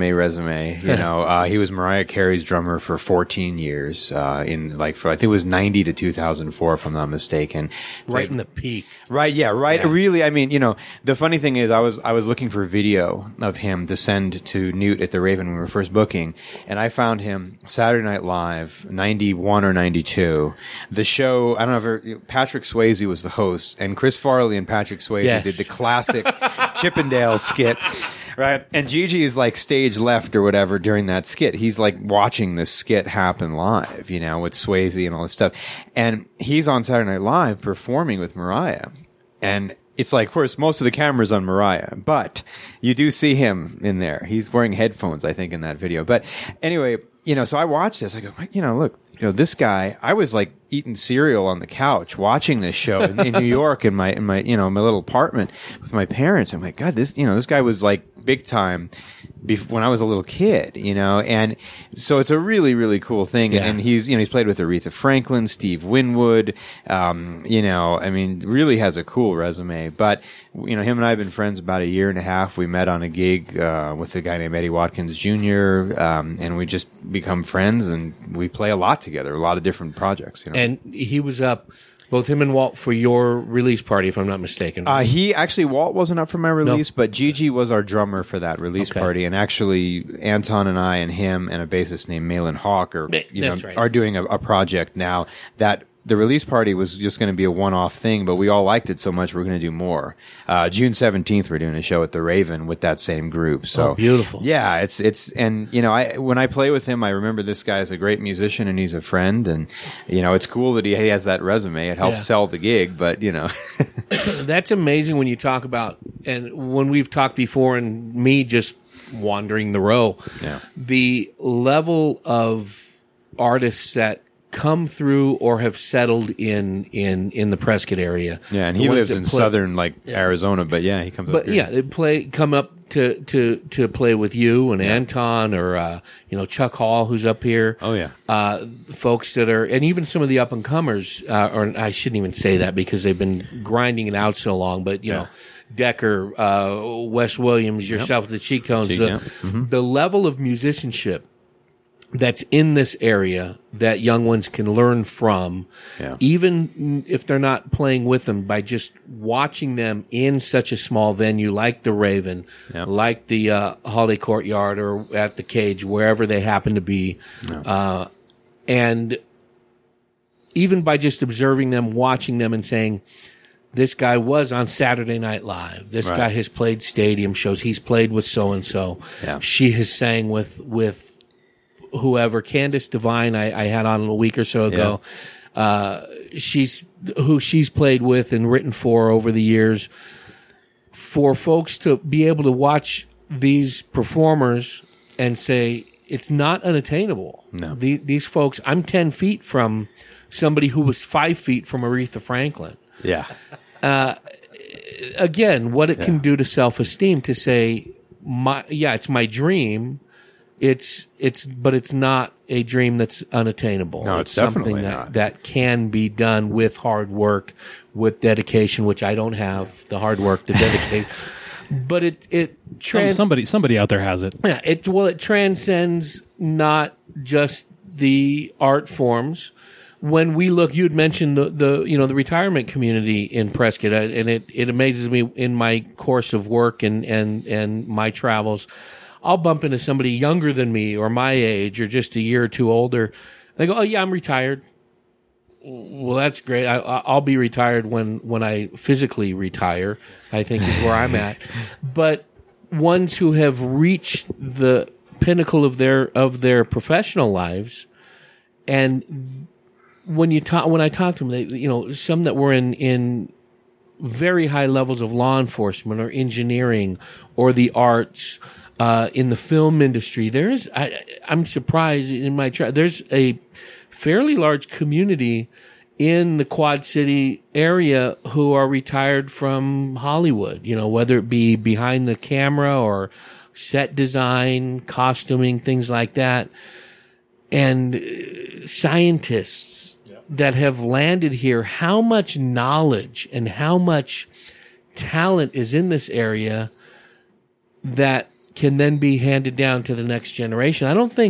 You know, he was Mariah Carey's drummer for 14 years, I think it was 90 to 2004, if I'm not mistaken. Right in the peak. Right. Yeah. Right. Yeah. Really. I mean, you know, the funny thing is I was looking for video of him to send to Newt at the Raven when we were first booking. And I found him Saturday Night Live, 91 or 92. The show, I don't know if Patrick Swayze was the host, and Chris Farley and Patrick Swayze did the classic Chippendale skit. Right. And Gigi is like stage left or whatever during that skit. He's like watching this skit happen live, you know, with Swayze and all this stuff. And he's on Saturday Night Live performing with Mariah. And it's like, of course, most of the camera's on Mariah, but you do see him in there. He's wearing headphones, I think, in that video. But anyway, you know, so I watched this. I go, you know, look, you know, this guy, I was like eating cereal on the couch watching this show in New York in my, you know, my little apartment with my parents. I'm like, God, this guy was like big time when I was a little kid, you know, and so it's a really, really cool thing. Yeah. And he's played with Aretha Franklin, Steve Winwood, you know, I mean, really has a cool resume. But, you know, him and I have been friends about a year and a half. We met on a gig with a guy named Eddie Watkins Jr., and we just become friends, and we play a lot together, a lot of different projects, you know. And he was up, both him and Walt, for your release party, if I'm not mistaken. Walt wasn't up for my release, but Gigi was our drummer for that release party. And actually, Anton and I and him and a bassist named Malin Hawk are doing a project now that the release party was just going to be a one-off thing, but we all liked it so much we're going to do more. June 17th, we're doing a show at the Raven with that same group. So beautiful. Yeah, it's and you know, when I play with him, I remember this guy is a great musician and he's a friend, and you know, it's cool that he has that resume. It helps sell the gig, but you know, that's amazing when you talk about, and when we've talked before, and me just wandering the row, the level of artists that come through or have settled in the Prescott area. Yeah, and he lives in southern Arizona, but he comes up here. They come up to play with you and Anton, or you know, Chuck Hall, who's up here. Oh yeah. Folks that are, and even some of the up and comers, or I shouldn't even say that because they've been grinding it out so long, but you know, Decker, Wes Williams, yourself, the Cheek Tones, the level of musicianship that's in this area that young ones can learn from, even if they're not playing with them, by just watching them in such a small venue like the Raven, like the Holiday Courtyard, or at the Cage, wherever they happen to be. And even by just observing them, watching them, and saying, this guy was on Saturday Night Live. This guy has played stadium shows. He's played with so-and-so. Yeah. She has sang with whoever, Candace Devine, I had on a week or so ago. She's played with and written for over the years. For folks to be able to watch these performers and say, it's not unattainable. No. These folks, I'm 10 feet from somebody who was 5 feet from Aretha Franklin. Yeah. Again, what it can do to self-esteem to say, it's my dream. But it's not a dream that's unattainable. No, it's something that can be done with hard work, with dedication, which I don't have the hard work to dedicate. But somebody out there has it. Yeah, it transcends not just the art forms. When we look, you had mentioned the retirement community in Prescott, and it amazes me in my course of work and my travels. I'll bump into somebody younger than me, or my age, or just a year or two older. They go, "Oh yeah, I'm retired." Well, that's great. I'll be retired when I physically retire, I think is where I'm at. But ones who have reached the pinnacle of their professional lives, and when I talk to them, they, some that were in very high levels of law enforcement or engineering or the arts. In the film industry, I'm surprised in my there's a fairly large community in the Quad City area who are retired from Hollywood, whether it be behind the camera or set design, costuming, things like that. And scientists that have landed here, how much knowledge and how much talent is in this area that can then be handed down to the next generation. I don't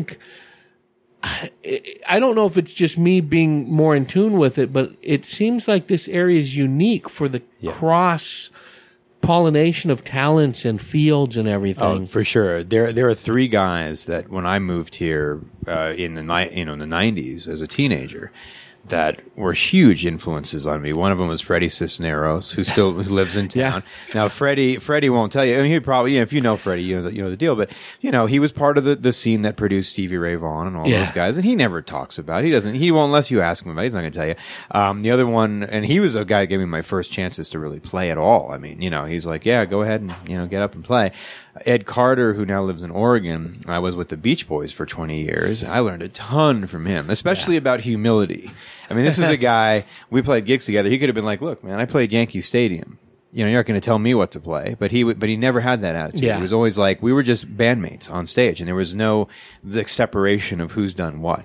know if it's just me being more in tune with it, but it seems like this area is unique for the cross pollination of talents and fields and everything. Oh, for sure. There are three guys that when I moved here in the 90s as a teenager that were huge influences on me. One of them was Freddie Cisneros, who lives in town. Now, Freddie won't tell you. I mean, he probably, if you know Freddie, you know the deal. But he was part of the scene that produced Stevie Ray Vaughan and all those guys, and he never talks about it. He won't unless you ask him about it. He's not going to tell you. The other one, and he was a guy who gave me my first chances to really play at all. I mean, he's like, yeah, go ahead and get up and play. Ed Carter, who now lives in Oregon, I was with the Beach Boys for 20 years. I learned a ton from him, especially about humility. I mean, this is a guy, we played gigs together. He could have been like, look, man, I played Yankee Stadium. You're not going to tell me what to play. But he never had that attitude. Yeah. He was always like, we were just bandmates on stage, and there was no the separation of who's done what.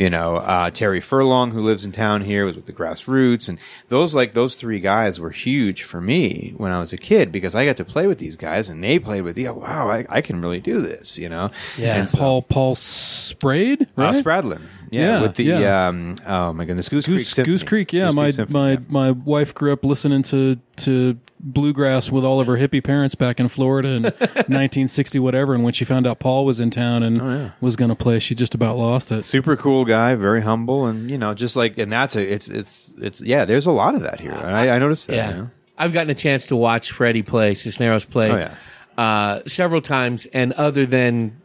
Terry Furlong, who lives in town here, was with the Grassroots, and those three guys were huge for me when I was a kid because I got to play with these guys, and they played with, wow, I can really do this, Yeah. And Paul Sprade, right? Spradlin. Yeah, with the oh my goodness, Goose Creek Symphony. Goose Creek, yeah. My wife grew up listening to bluegrass with all of her hippie parents back in Florida in 1960 whatever, and when she found out Paul was in town and was going to play, she just about lost it. Super cool guy, very humble, and just like, and that's it's there's a lot of that here, and I noticed that. Yeah. I've gotten a chance to watch Freddie play, Cisneros play several times, and other than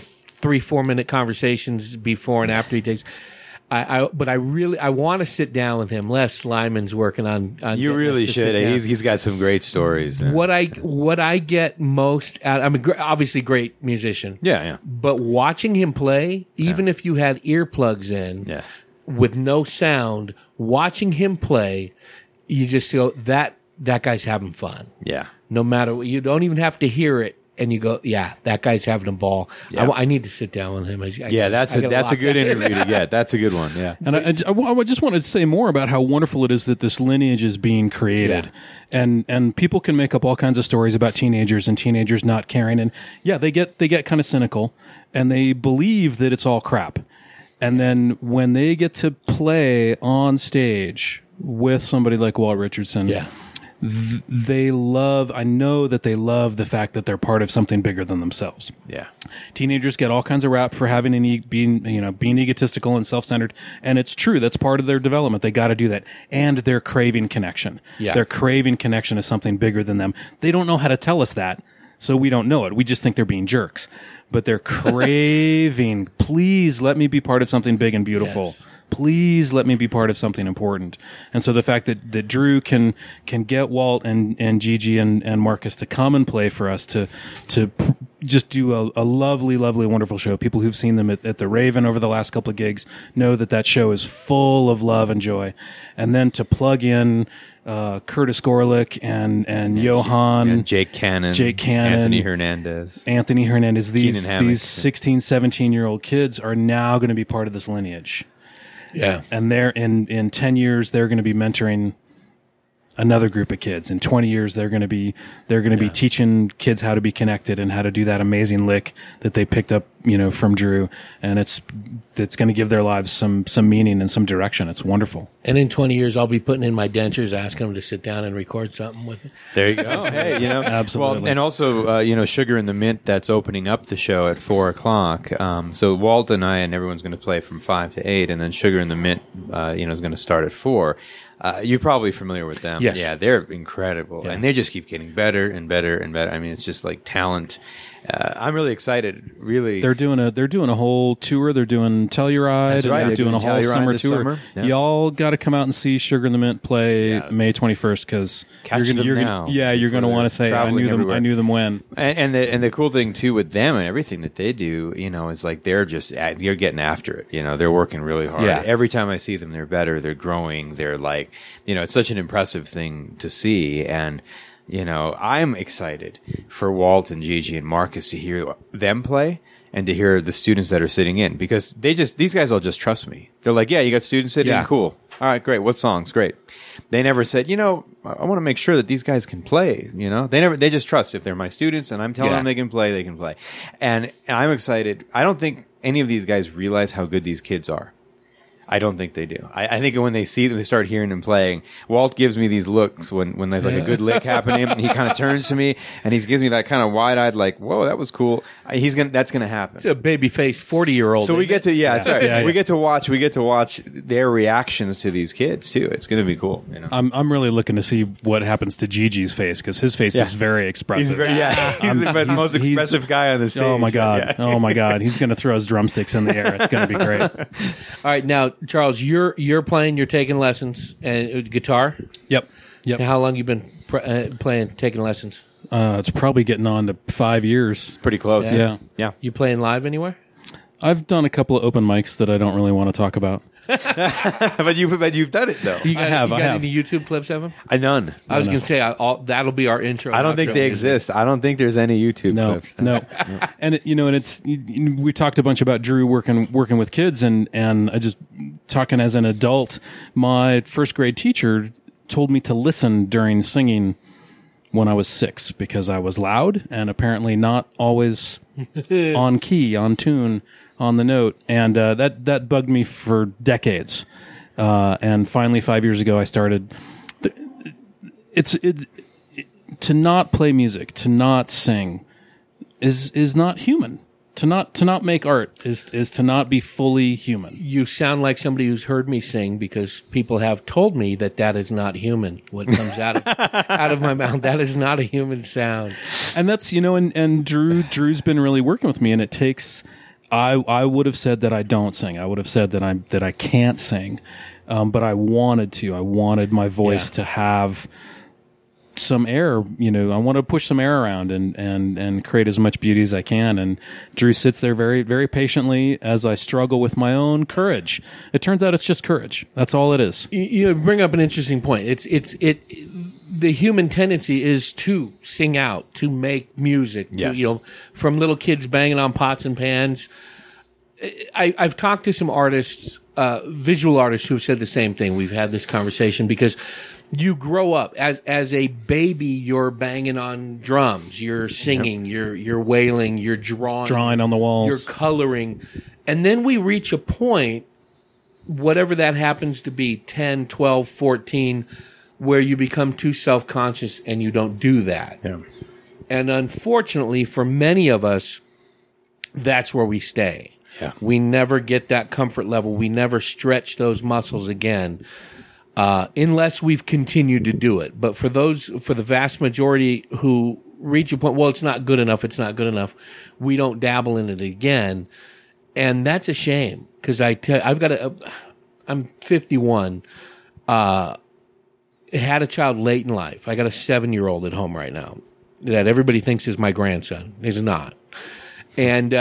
3-4 minute conversations before and after he takes. But I want to sit down with him. Les Lyman's working on you really should. He's got some great stories. Man. What I get most out. I'm obviously great musician. Yeah. But watching him play, even if you had earplugs in, with no sound, watching him play, you just go that guy's having fun. Yeah. No matter what, you don't even have to hear it. And you go, that guy's having a ball. Yeah. I need to sit down with him. That's a good interview to get. That's a good one. Yeah. And I just wanted to say more about how wonderful it is that this lineage is being created, and people can make up all kinds of stories about teenagers and teenagers not caring, and they get kind of cynical, and they believe that it's all crap, and then when they get to play on stage with somebody like Walt Richardson, I know that they love the fact that they're part of something bigger than themselves. Yeah. Teenagers get all kinds of rap for having being egotistical and self-centered, and it's true. That's part of their development. They got to do that. And they're craving connection. Yeah. They're craving connection to something bigger than them. They don't know how to tell us that, so we don't know it. We just think they're being jerks. But they're craving, please let me be part of something big and beautiful. Yes. Please let me be part of something important. And so the fact that Drew can get Walt and Gigi and Marcus to come and play for us to just do a lovely, lovely, wonderful show. People who've seen them at the Raven over the last couple of gigs know that show is full of love and joy. And then to plug in Curtis Gorlick and Johan, and Jake Cannon, Anthony Hernandez. These 16, 17-year-old kids are now going to be part of this lineage. Yeah. And they're in 10 years they're going to be mentoring another group of kids. In 20 years they're going to be teaching kids how to be connected and how to do that amazing lick that they picked up, from Drew, and it's going to give their lives some meaning and some direction. It's wonderful. And in 20 years I'll be putting in my dentures, asking them to sit down and record something with it. There you go. Hey, absolutely. Well, and also Sugar in the Mint, that's opening up the show at 4:00. So Walt and I and everyone's going to play from 5 to 8, and then Sugar in the Mint is going to start at 4. You're probably familiar with them. Yes. Yeah, they're incredible. Yeah. And they just keep getting better and better and better. I mean, it's just like talent. I'm really excited. Really, They're doing a whole tour. They're doing Telluride. That's right. And they're doing a whole Telluride summer this tour. summer. Yeah. Y'all got to come out and see Sugar in the Mint play May 21st because Catch them now you're going to want to say I knew them when. And the cool thing too with them and everything that they do, is like they're getting after it. They're working really hard. Yeah. Every time I see them, they're better. They're growing. They're like, it's such an impressive thing to see. And I'm excited for Walt and Gigi and Marcus to hear them play and to hear the students that are sitting in, because these guys all just trust me. They're like, yeah, you got students sitting in? Cool. All right, great. What songs? Great. They never said, I want to make sure that these guys can play, they just trust. If they're my students and I'm telling them they can play, they can play. And I'm excited. I don't think any of these guys realize how good these kids are. I don't think they do. I think when they see them, they start hearing them playing. Walt gives me these looks when there's like a good lick happening, and he kind of turns to me and he gives me that kind of wide-eyed, like, "Whoa, that was cool." That's gonna happen. It's a baby-faced 40-year-old. So we get to that's right. Yeah. We get to watch their reactions to these kids too. It's gonna be cool. I'm really looking to see what happens to Gigi's face because his face is very expressive. He's the most expressive guy on the stage. Oh my god! Yeah. Oh my god! He's going to throw his drumsticks in the air. It's going to be great. All right, now Charles, you're playing. You're taking lessons and guitar. Yep. And how long you been taking lessons? It's probably getting on to 5 years. It's pretty close. Yeah. You playing live anywhere? I've done a couple of open mics that I don't really want to talk about. but you've done it though. You got I have. any YouTube clips of them? None. I was going to say that'll be our intro. I don't think they exist. I don't think there's any YouTube clips. No. And we talked a bunch about Drew working with kids, and I just talking as an adult. My first grade teacher told me to listen during singing when I was 6 because I was loud and apparently not always on key, on tune, on the note, and that bugged me for decades. And finally, 5 years ago, I started. To not play music, to not sing, is not human. To not make art is to not be fully human. You sound like somebody who's heard me sing because people have told me that is not human. What comes out of my mouth, that is not a human sound. And that's and Drew's been really working with me, and it takes. I would have said that I don't sing. I would have said that I can't sing, but I wanted to. I wanted my voice to have some air. I want to push some air around and create as much beauty as I can. And Drew sits there very, very patiently as I struggle with my own courage. It turns out it's just courage. That's all it is. You bring up an interesting point. The human tendency is to sing out, to make music. Yes. From little kids banging on pots and pans. I've talked to some artists, visual artists, who have said the same thing. We've had this conversation because you grow up as a baby. You're banging on drums. You're singing. You're wailing. You're drawing on the walls. You're coloring, and then we reach a point, whatever that happens to be, 10, 12, 14. Where you become too self-conscious and you don't do that. Yeah. And unfortunately, for many of us, that's where we stay. Yeah. We never get that comfort level. We never stretch those muscles again unless we've continued to do it. But for the vast majority who reach a point, well, it's not good enough, we don't dabble in it again. And that's a shame because I'm 51. Had a child late in life. I got a 7-year-old at home right now that everybody thinks is my grandson. He's not. And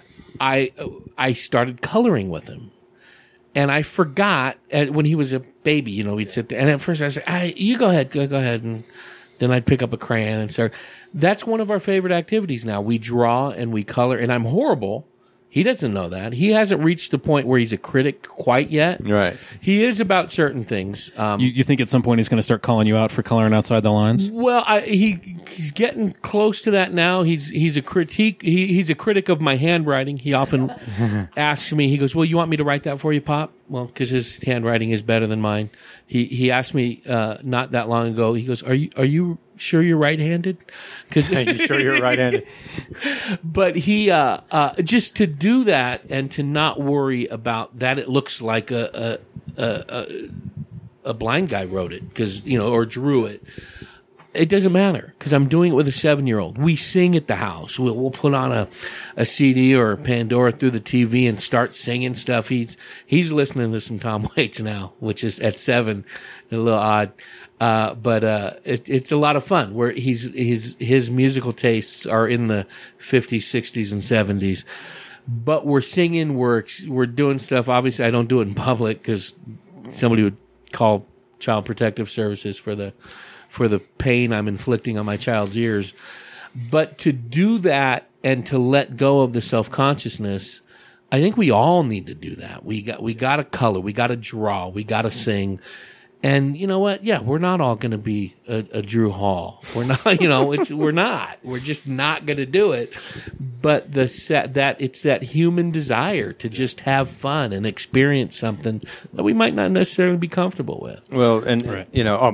I started coloring with him. And I forgot when he was a baby, he'd sit there. And at first I said, you go ahead. And then I'd pick up a crayon and start. That's one of our favorite activities now. We draw and we color. And I'm horrible. He doesn't know that. He hasn't reached the point where he's a critic quite yet. Right. He is about certain things. You think at some point he's going to start calling you out for coloring outside the lines? Well, he's getting close to that now. He's a critique. He's a critic of my handwriting. He often asks me. He goes, "Well, you want me to write that for you, Pop?" Well, because his handwriting is better than mine. He asked me not that long ago. He goes, "Are you sure you're right-handed?" Because Are you sure you're right-handed? But he just to do that and to not worry about that, it looks like a blind guy wrote it or drew it. It doesn't matter because I'm doing it with a 7-year-old. We sing at the house. We'll put on a CD or a Pandora through the TV and start singing stuff. He's listening to some Tom Waits now, which is at 7, a little odd. But it's a lot of fun. Where his musical tastes are in the 50s, 60s, and 70s. But we're singing, we're doing stuff. Obviously, I don't do it in public because somebody would call Child Protective Services for the pain I'm inflicting on my child's ears. But to do that and to let go of the self-consciousness, I think we all need to do that. We got to color, we got to draw, we got to sing. And you know what? Yeah, we're not all going to be a Drew Hall. We're not, we're not. We're just not going to do it. But it's that human desire to just have fun and experience something that we might not necessarily be comfortable with. Well, and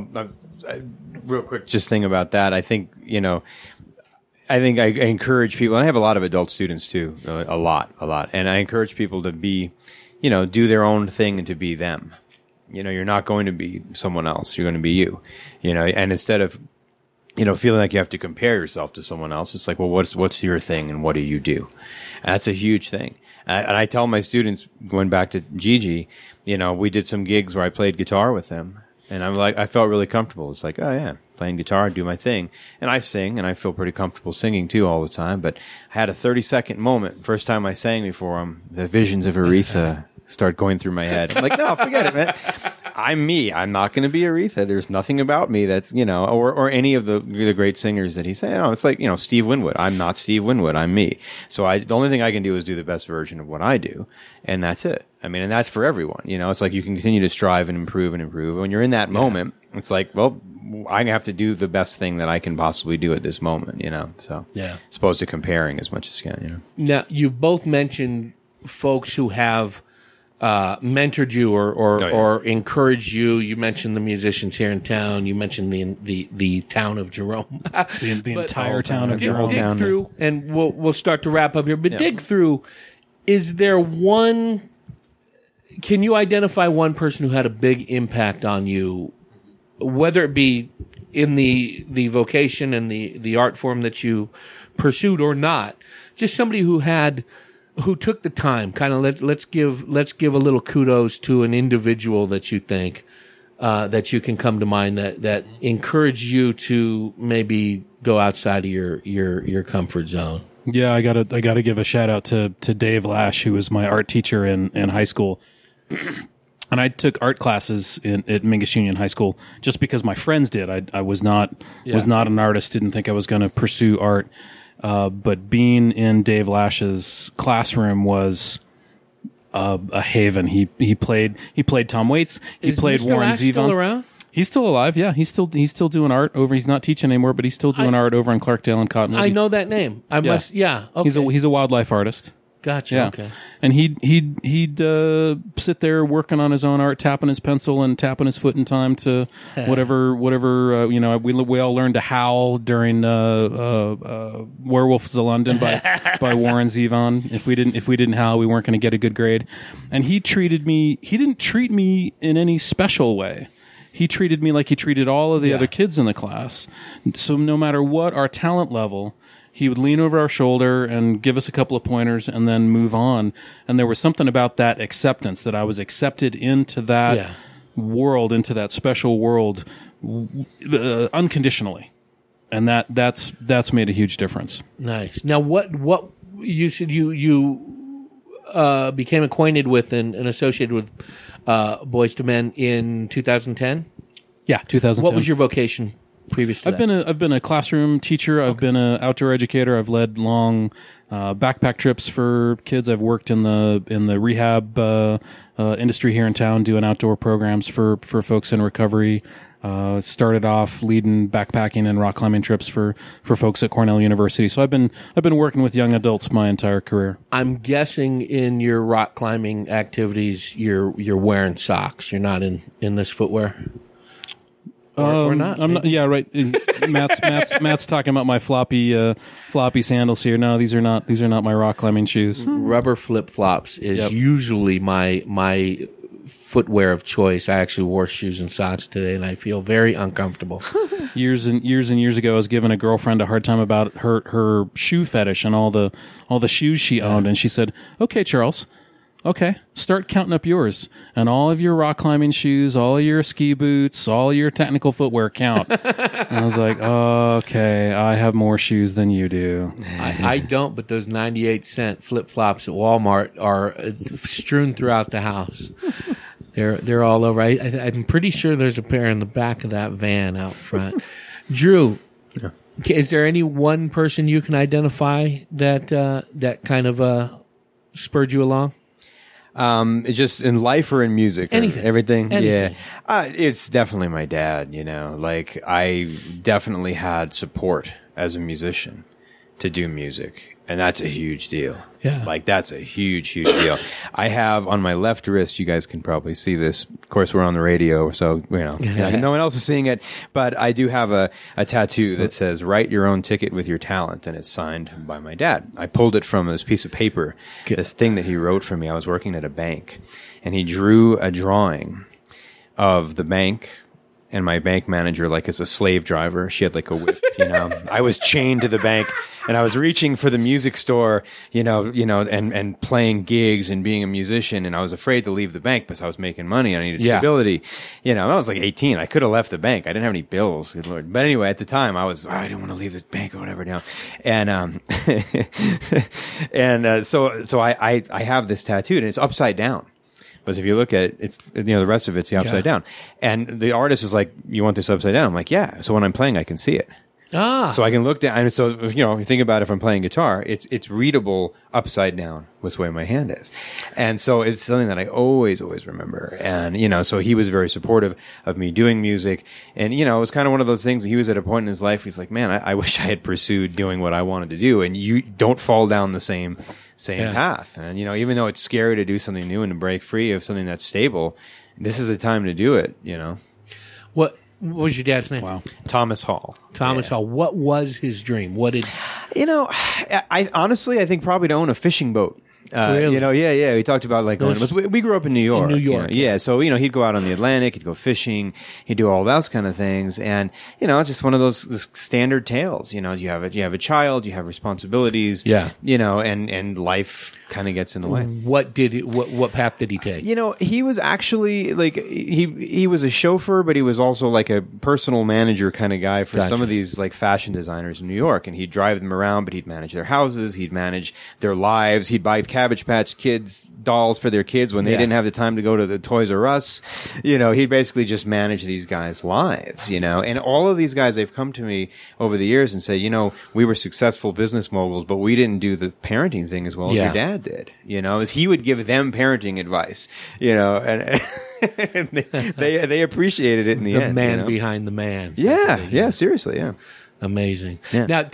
real quick, just thing about that. I think I encourage people, and I have a lot of adult students too, a lot, and I encourage people to be, do their own thing and to be them. You're not going to be someone else. You're going to be you. And instead of, feeling like you have to compare yourself to someone else, it's like, well, what's your thing and what do you do? And that's a huge thing. And I tell my students, going back to Gigi, we did some gigs where I played guitar with them. And I felt really comfortable. It's like, oh yeah, playing guitar, do my thing. And I sing, and I feel pretty comfortable singing too all the time. But I had a 30-second moment, first time I sang before them, the visions of Aretha start going through my head. I'm like, no, forget it, man. I'm me. I'm not going to be Aretha. There's nothing about me that's, or any of the great singers that he said. It's like, Steve Winwood. I'm not Steve Winwood. I'm me. So the only thing I can do is do the best version of what I do. And that's it. I mean, and that's for everyone. It's like you can continue to strive and improve and improve. When you're in that moment, it's like, well, I have to do the best thing that I can possibly do at this moment, So, as opposed to comparing as much as you can, Now, you've both mentioned folks who have mentored you or encouraged you. You mentioned the musicians here in town. You mentioned the town of Jerome, the entire town of Jerome. Dig through, and we'll start to wrap up here. But dig through. Is there one? Can you identify one person who had a big impact on you, whether it be in the vocation and the art form that you pursued or not? Just somebody who took the time. Kind of let's give a little kudos to an individual that you think that you can come to mind that encouraged you to maybe go outside of your comfort zone. Yeah, I gotta give a shout out to Dave Lash, who was my art teacher in high school. And I took art classes at Mingus Union High School just because my friends did. I was not an artist, didn't think I was going to pursue art. But being in Dave Lash's classroom was a haven. He played Tom Waits. He played Mr. Warren Lash Zevon. Still around? He's still alive. Yeah, he's still doing art over. He's not teaching anymore, but he's still doing art over in Clarkdale and Cottonwood. I know that name. Okay. He's a wildlife artist. Gotcha. Yeah. Okay. And he'd sit there working on his own art, tapping his pencil and tapping his foot in time to whatever. We all learned to howl during Werewolves of London by Warren Zevon. If we didn't howl, we weren't going to get a good grade. And he didn't treat me in any special way. He treated me like he treated all of the other kids in the class. So no matter what our talent level, he would lean over our shoulder and give us a couple of pointers and then move on. And there was something about that acceptance, that I was accepted into that world, into that special world unconditionally. And that's made a huge difference. Nice. Now, what you said you became acquainted with and associated with Boyz II Men in 2010? Yeah, 2010. What was your vocation previous to that? I've been a classroom teacher. I've been an outdoor educator. I've led long backpack trips for kids. I've worked in the rehab industry here in town, doing outdoor programs for folks in recovery. Started off leading backpacking and rock climbing trips for folks at Cornell University. So I've been working with young adults my entire career. I'm guessing in your rock climbing activities, you're wearing socks. You're not in this footwear. Or not? I'm not. Yeah, right. Matt's talking about my floppy sandals here. No, these are not my rock climbing shoes. Rubber flip flops is usually my footwear of choice. I actually wore shoes and socks today, and I feel very uncomfortable. Years and years ago, I was giving a girlfriend a hard time about her shoe fetish and all the shoes she owned, and she said, "Okay, Charles, okay, start counting up yours and all of your rock climbing shoes, all of your ski boots, all your technical footwear count." And I was like, "Okay, I have more shoes than you do." I don't, but those 98-cent flip-flops at Walmart are strewn throughout the house. They're all over. I'm pretty sure there's a pair in the back of that van out front. Drew, is there any one person you can identify that kind of spurred you along? Just in life or in music? Or Anything. Everything? Anything. Yeah. It's definitely my dad, Like, I definitely had support as a musician to do music. And that's a huge deal. Yeah. Like, that's a huge, huge deal. I have on my left wrist, you guys can probably see this. Of course, we're on the radio, so, no one else is seeing it. But I do have a tattoo that says, "Write your own ticket with your talent." And it's signed by my dad. I pulled it from this piece of paper, this thing that he wrote for me. I was working at a bank. And he drew a drawing of the bank and my bank manager like as a slave driver. She had like a whip, I was chained to the bank and I was reaching for the music store, and playing gigs and being a musician. And I was afraid to leave the bank because I was making money. I needed stability. I was like 18. I could have left the bank. I didn't have any bills. Good Lord. But anyway, at the time I didn't want to leave the bank or whatever now. And, so I have this tattooed and it's upside down. Because if you look at it, it's, the rest of it's the upside down. And the artist is like, "You want this upside down?" I'm like, "Yeah." So when I'm playing, I can see it. So I can look down. And so, if you think about it, if I'm playing guitar, it's readable upside down with the way my hand is. And so it's something that I always remember. And, so he was very supportive of me doing music. And, it was kind of one of those things. He was at a point in his life, he's like, "Man, I wish I had pursued doing what I wanted to do." And you don't fall down the same path. And, even though it's scary to do something new and to break free of something that's stable, this is the time to do it, What was your dad's name? Wow. Thomas Hall. Thomas Hall. What was his dream? What did... I honestly, I think probably to own a fishing boat. Really? We talked about like going. We grew up in New York. In New York. So he'd go out on the Atlantic, he'd go fishing, he'd do all those kind of things, and it's just one of those standard tales. You have a child, you have responsibilities. Yeah. And life kind of gets in the way. What path did he take? He was actually like he was a chauffeur, but he was also like a personal manager kind of guy for some of these like fashion designers in New York, and he'd drive them around, but he'd manage their houses, he'd manage their lives, he'd buy Cabbage Patch Kids dolls for their kids when they didn't have the time to go to the Toys R Us. He'd basically just manage these guys' lives, and all of these guys, they've come to me over the years and say, we were successful business moguls, but we didn't do the parenting thing as well as your dad did, as he would give them parenting advice, and and they appreciated it in the end. The man behind the man. Yeah, seriously, yeah. Amazing. Yeah. Now,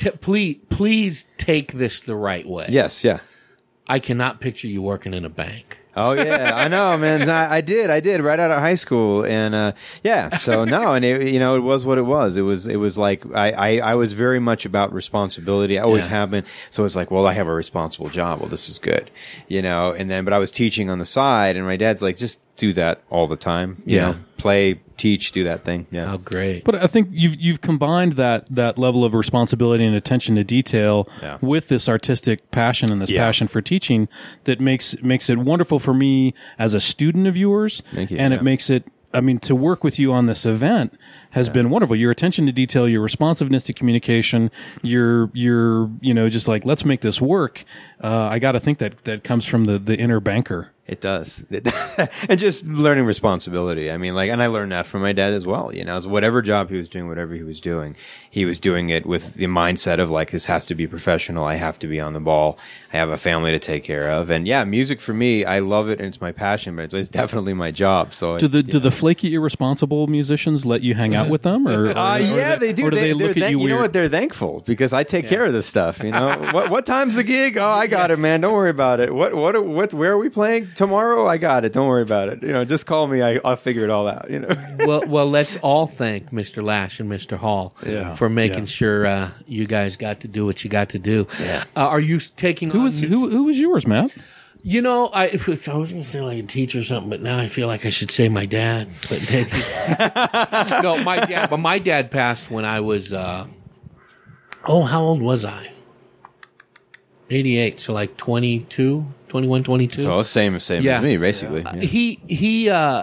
please take this the right way. Yes, yeah. I cannot picture you working in a bank. Oh yeah, I know, man. I did right out of high school, and so no, and it was what it was. It was like I was very much about responsibility. I always have been. So it's like, well, I have a responsible job. Well, this is good, but I was teaching on the side, and my dad's like, just do that all the time. You know, play, teach, do that thing. Yeah. Oh, great. But I think you've combined that level of responsibility and attention to detail with this artistic passion and this passion for teaching that makes it wonderful for me as a student of yours. Thank you. And it makes it, to work with you on this event has been wonderful. Your attention to detail, your responsiveness to communication, your just like, let's make this work. I got to think that comes from the inner banker. It does. And just learning responsibility. And I learned that from my dad as well. So whatever job he was doing, whatever he was doing it with the mindset of like, this has to be professional. I have to be on the ball. I have a family to take care of. And music for me, I love it and it's my passion, but it's definitely my job. So do the flaky, irresponsible musicians let you hang out with them? Or they do. Or do they look at you weird? You know what? They're thankful because I take care of this stuff. What time's the gig? Oh, I got it, man. Don't worry about it. Where are we playing? Tomorrow, I got it. Don't worry about it. Just call me. I'll figure it all out. Well, let's all thank Mr. Lash and Mr. Hall for making sure you guys got to do what you got to do. Yeah. Are you taking who was yours, Matt? You know, I was going to say like a teacher or something, but now I feel like I should say my dad. But no, my dad. But my dad passed when I was. How old was I? 88. So like 22, 21, 22. So same as me, basically. Yeah.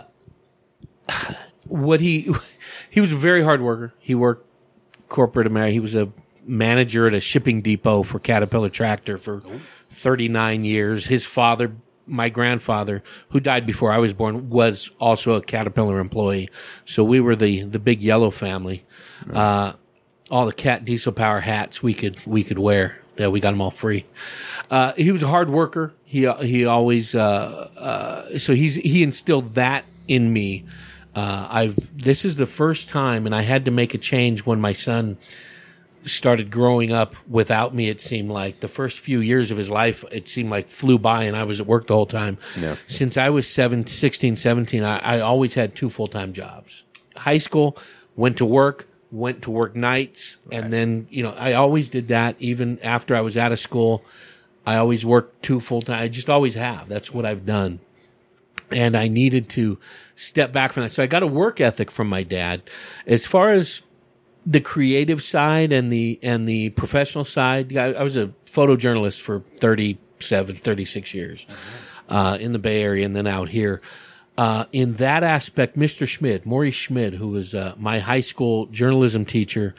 He was a very hard worker. He worked corporate America. He was a manager at a shipping depot for Caterpillar Tractor for 39 years. His father, my grandfather, who died before I was born, was also a Caterpillar employee. So we were the big yellow family. Right. All the Cat diesel power hats we could wear. Yeah, we got them all free. He was a hard worker. He always so he instilled that in me. This is the first time, and I had to make a change when my son started growing up without me. It seemed like the first few years of his life, it seemed like flew by, and I was at work the whole time. Yeah. Since I was 16, 17, I always had 2 full-time jobs. High school, went to work nights, right. And then, I always did that. Even after I was out of school, I always worked 2 full-time. I just always have. That's what I've done. And I needed to step back from that. So I got a work ethic from my dad. As far as the creative side and the professional side, I was a photojournalist for 36 years in the Bay Area and then out here. In that aspect, Mr. Schmid, Maurice Schmid, who was my high school journalism teacher,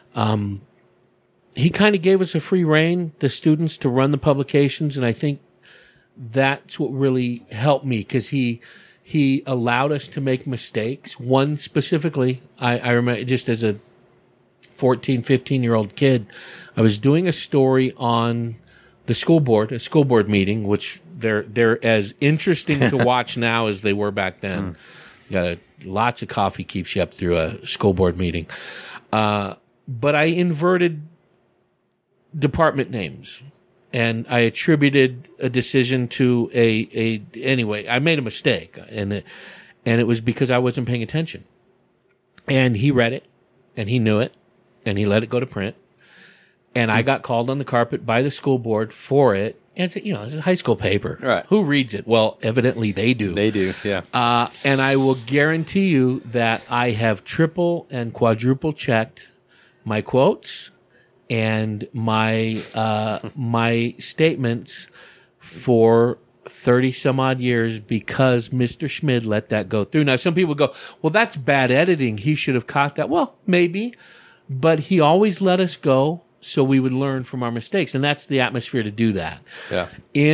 he kind of gave us a free rein, the students, to run the publications, and I think that's what really helped me, because he allowed us to make mistakes. One specifically, I remember just as a 14, 15-year-old kid, I was doing a story on the school board, a school board meeting, which they're as interesting to watch now as they were back then. Lots of coffee keeps you up through a school board meeting. But I inverted department names. And I attributed a decision to anyway, I made a mistake, and it was because I wasn't paying attention. And he read it, and he knew it, and he let it go to print. And I got called on the carpet by the school board for it. And it's a high school paper. Right. Who reads it? Well, evidently they do. They do, yeah. And I will guarantee you that I have triple and quadruple checked my quotes and my statements for 30 some odd years, because Mr. Schmid let that go through. Now, some people go, well, that's bad editing. He should have caught that. Well, maybe, but he always let us go so we would learn from our mistakes. And that's the atmosphere to do that. Yeah.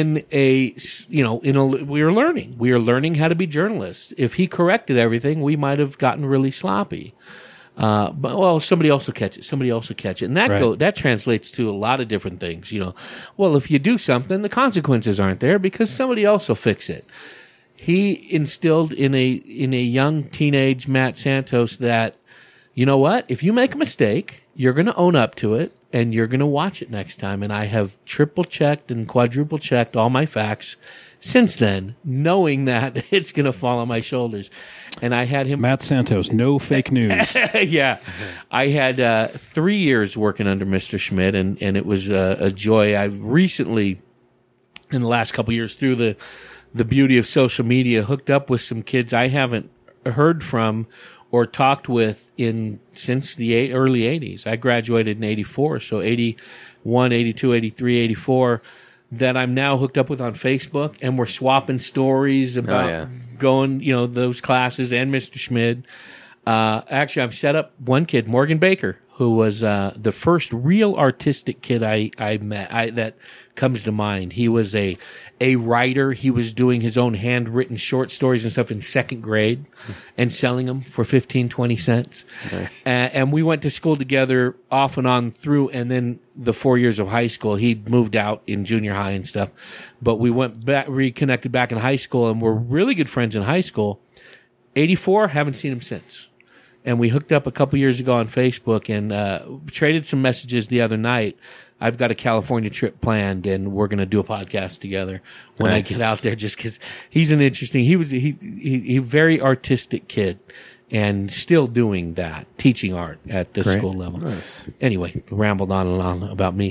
We are learning how to be journalists. If he corrected everything, we might have gotten really sloppy. But somebody else will catch it. And that translates to a lot of different things. Well, if you do something, the consequences aren't there because somebody else will fix it. He instilled in a young teenage Matt Santos that, you know what? If you make a mistake, you're going to own up to it and you're going to watch it next time. And I have triple checked and quadruple checked all my facts since then, knowing that it's going to fall on my shoulders. And I had him... Matt Santos, no fake news. Yeah. I had 3 years working under Mr. Schmid, and it was a joy. I've recently, in the last couple of years, through the beauty of social media, hooked up with some kids I haven't heard from or talked with since the early 80s. I graduated in 84, so 81, 82, 83, 84... that I'm now hooked up with on Facebook, and we're swapping stories about going, those classes and Mr. Schmid. Actually, I've set up one kid, Morgan Baker, who was the first real artistic kid I met that comes to mind. He was a writer. He was doing his own handwritten short stories and stuff in second grade and selling them for 15, 20 cents. Nice. And we went to school together off and on through, and then the 4 years of high school. He'd moved out in junior high and stuff, but we went back, reconnected back in high school, and we're really good friends in high school. 84, haven't seen him since. And we hooked up a couple years ago on Facebook and traded some messages the other night. I've got a California trip planned, and we're going to do a podcast together when I get out there, just because he's an interesting, he was a very artistic kid and still doing that, teaching art at the school level. Nice. Anyway, rambled on and on about me.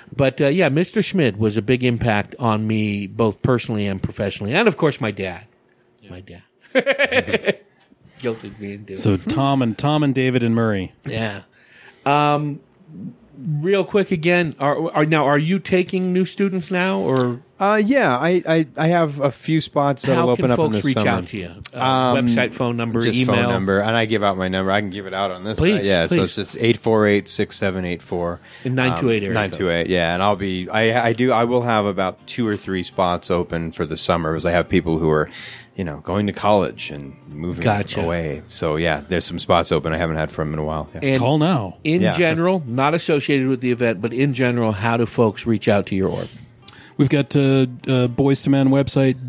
But yeah, Mr. Schmid was a big impact on me, both personally and professionally, and of course my dad. Yeah. My dad. Guilted me into it. So Tom and David and Murray. Yeah. Real quick again, are you taking new students now, or yeah, I have a few spots that'll open up in the summer. How can folks reach out to you? Website, phone number, just email? Phone number, and I give out my number. I can give it out on this. Please, yeah. please. So it's just 848-6784 in 928 area. 928, yeah. And I'll be. I will have about 2 or 3 spots open for the summer because I have people who are, going to college and moving away. So yeah, there's some spots open I haven't had from in a while. Yeah. And call now. In general, not associated with the event, but in general, how do folks reach out to your org? We've got Boys to Men website,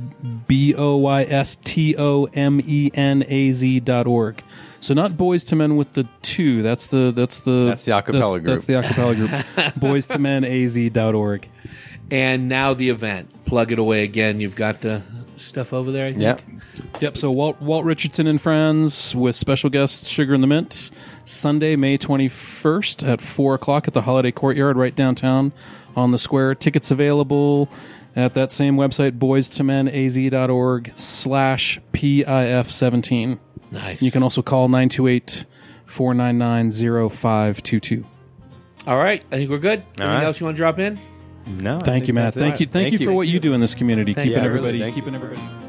BOYSTOMENAZ.org. So not Boys to Men with the 2. That's the acapella group. That's the acapella group. BoysToMenAZ.org. And now the event. Plug it away again. You've got the stuff over there, I think? Yeah. Yep, so Walt Richardson and Friends with special guests Sugar and the Mint, Sunday, May 21st at 4 o'clock at the Holiday Courtyard right downtown on the square. Tickets available at that same website, boystomenaz.org/PIF17. Nice. You can also call 928-499-0522. All right, I think we're good. Anything else you want to drop in? No. Thank you, Matt. Thank you for what you do in this community. Thank you. Keeping everybody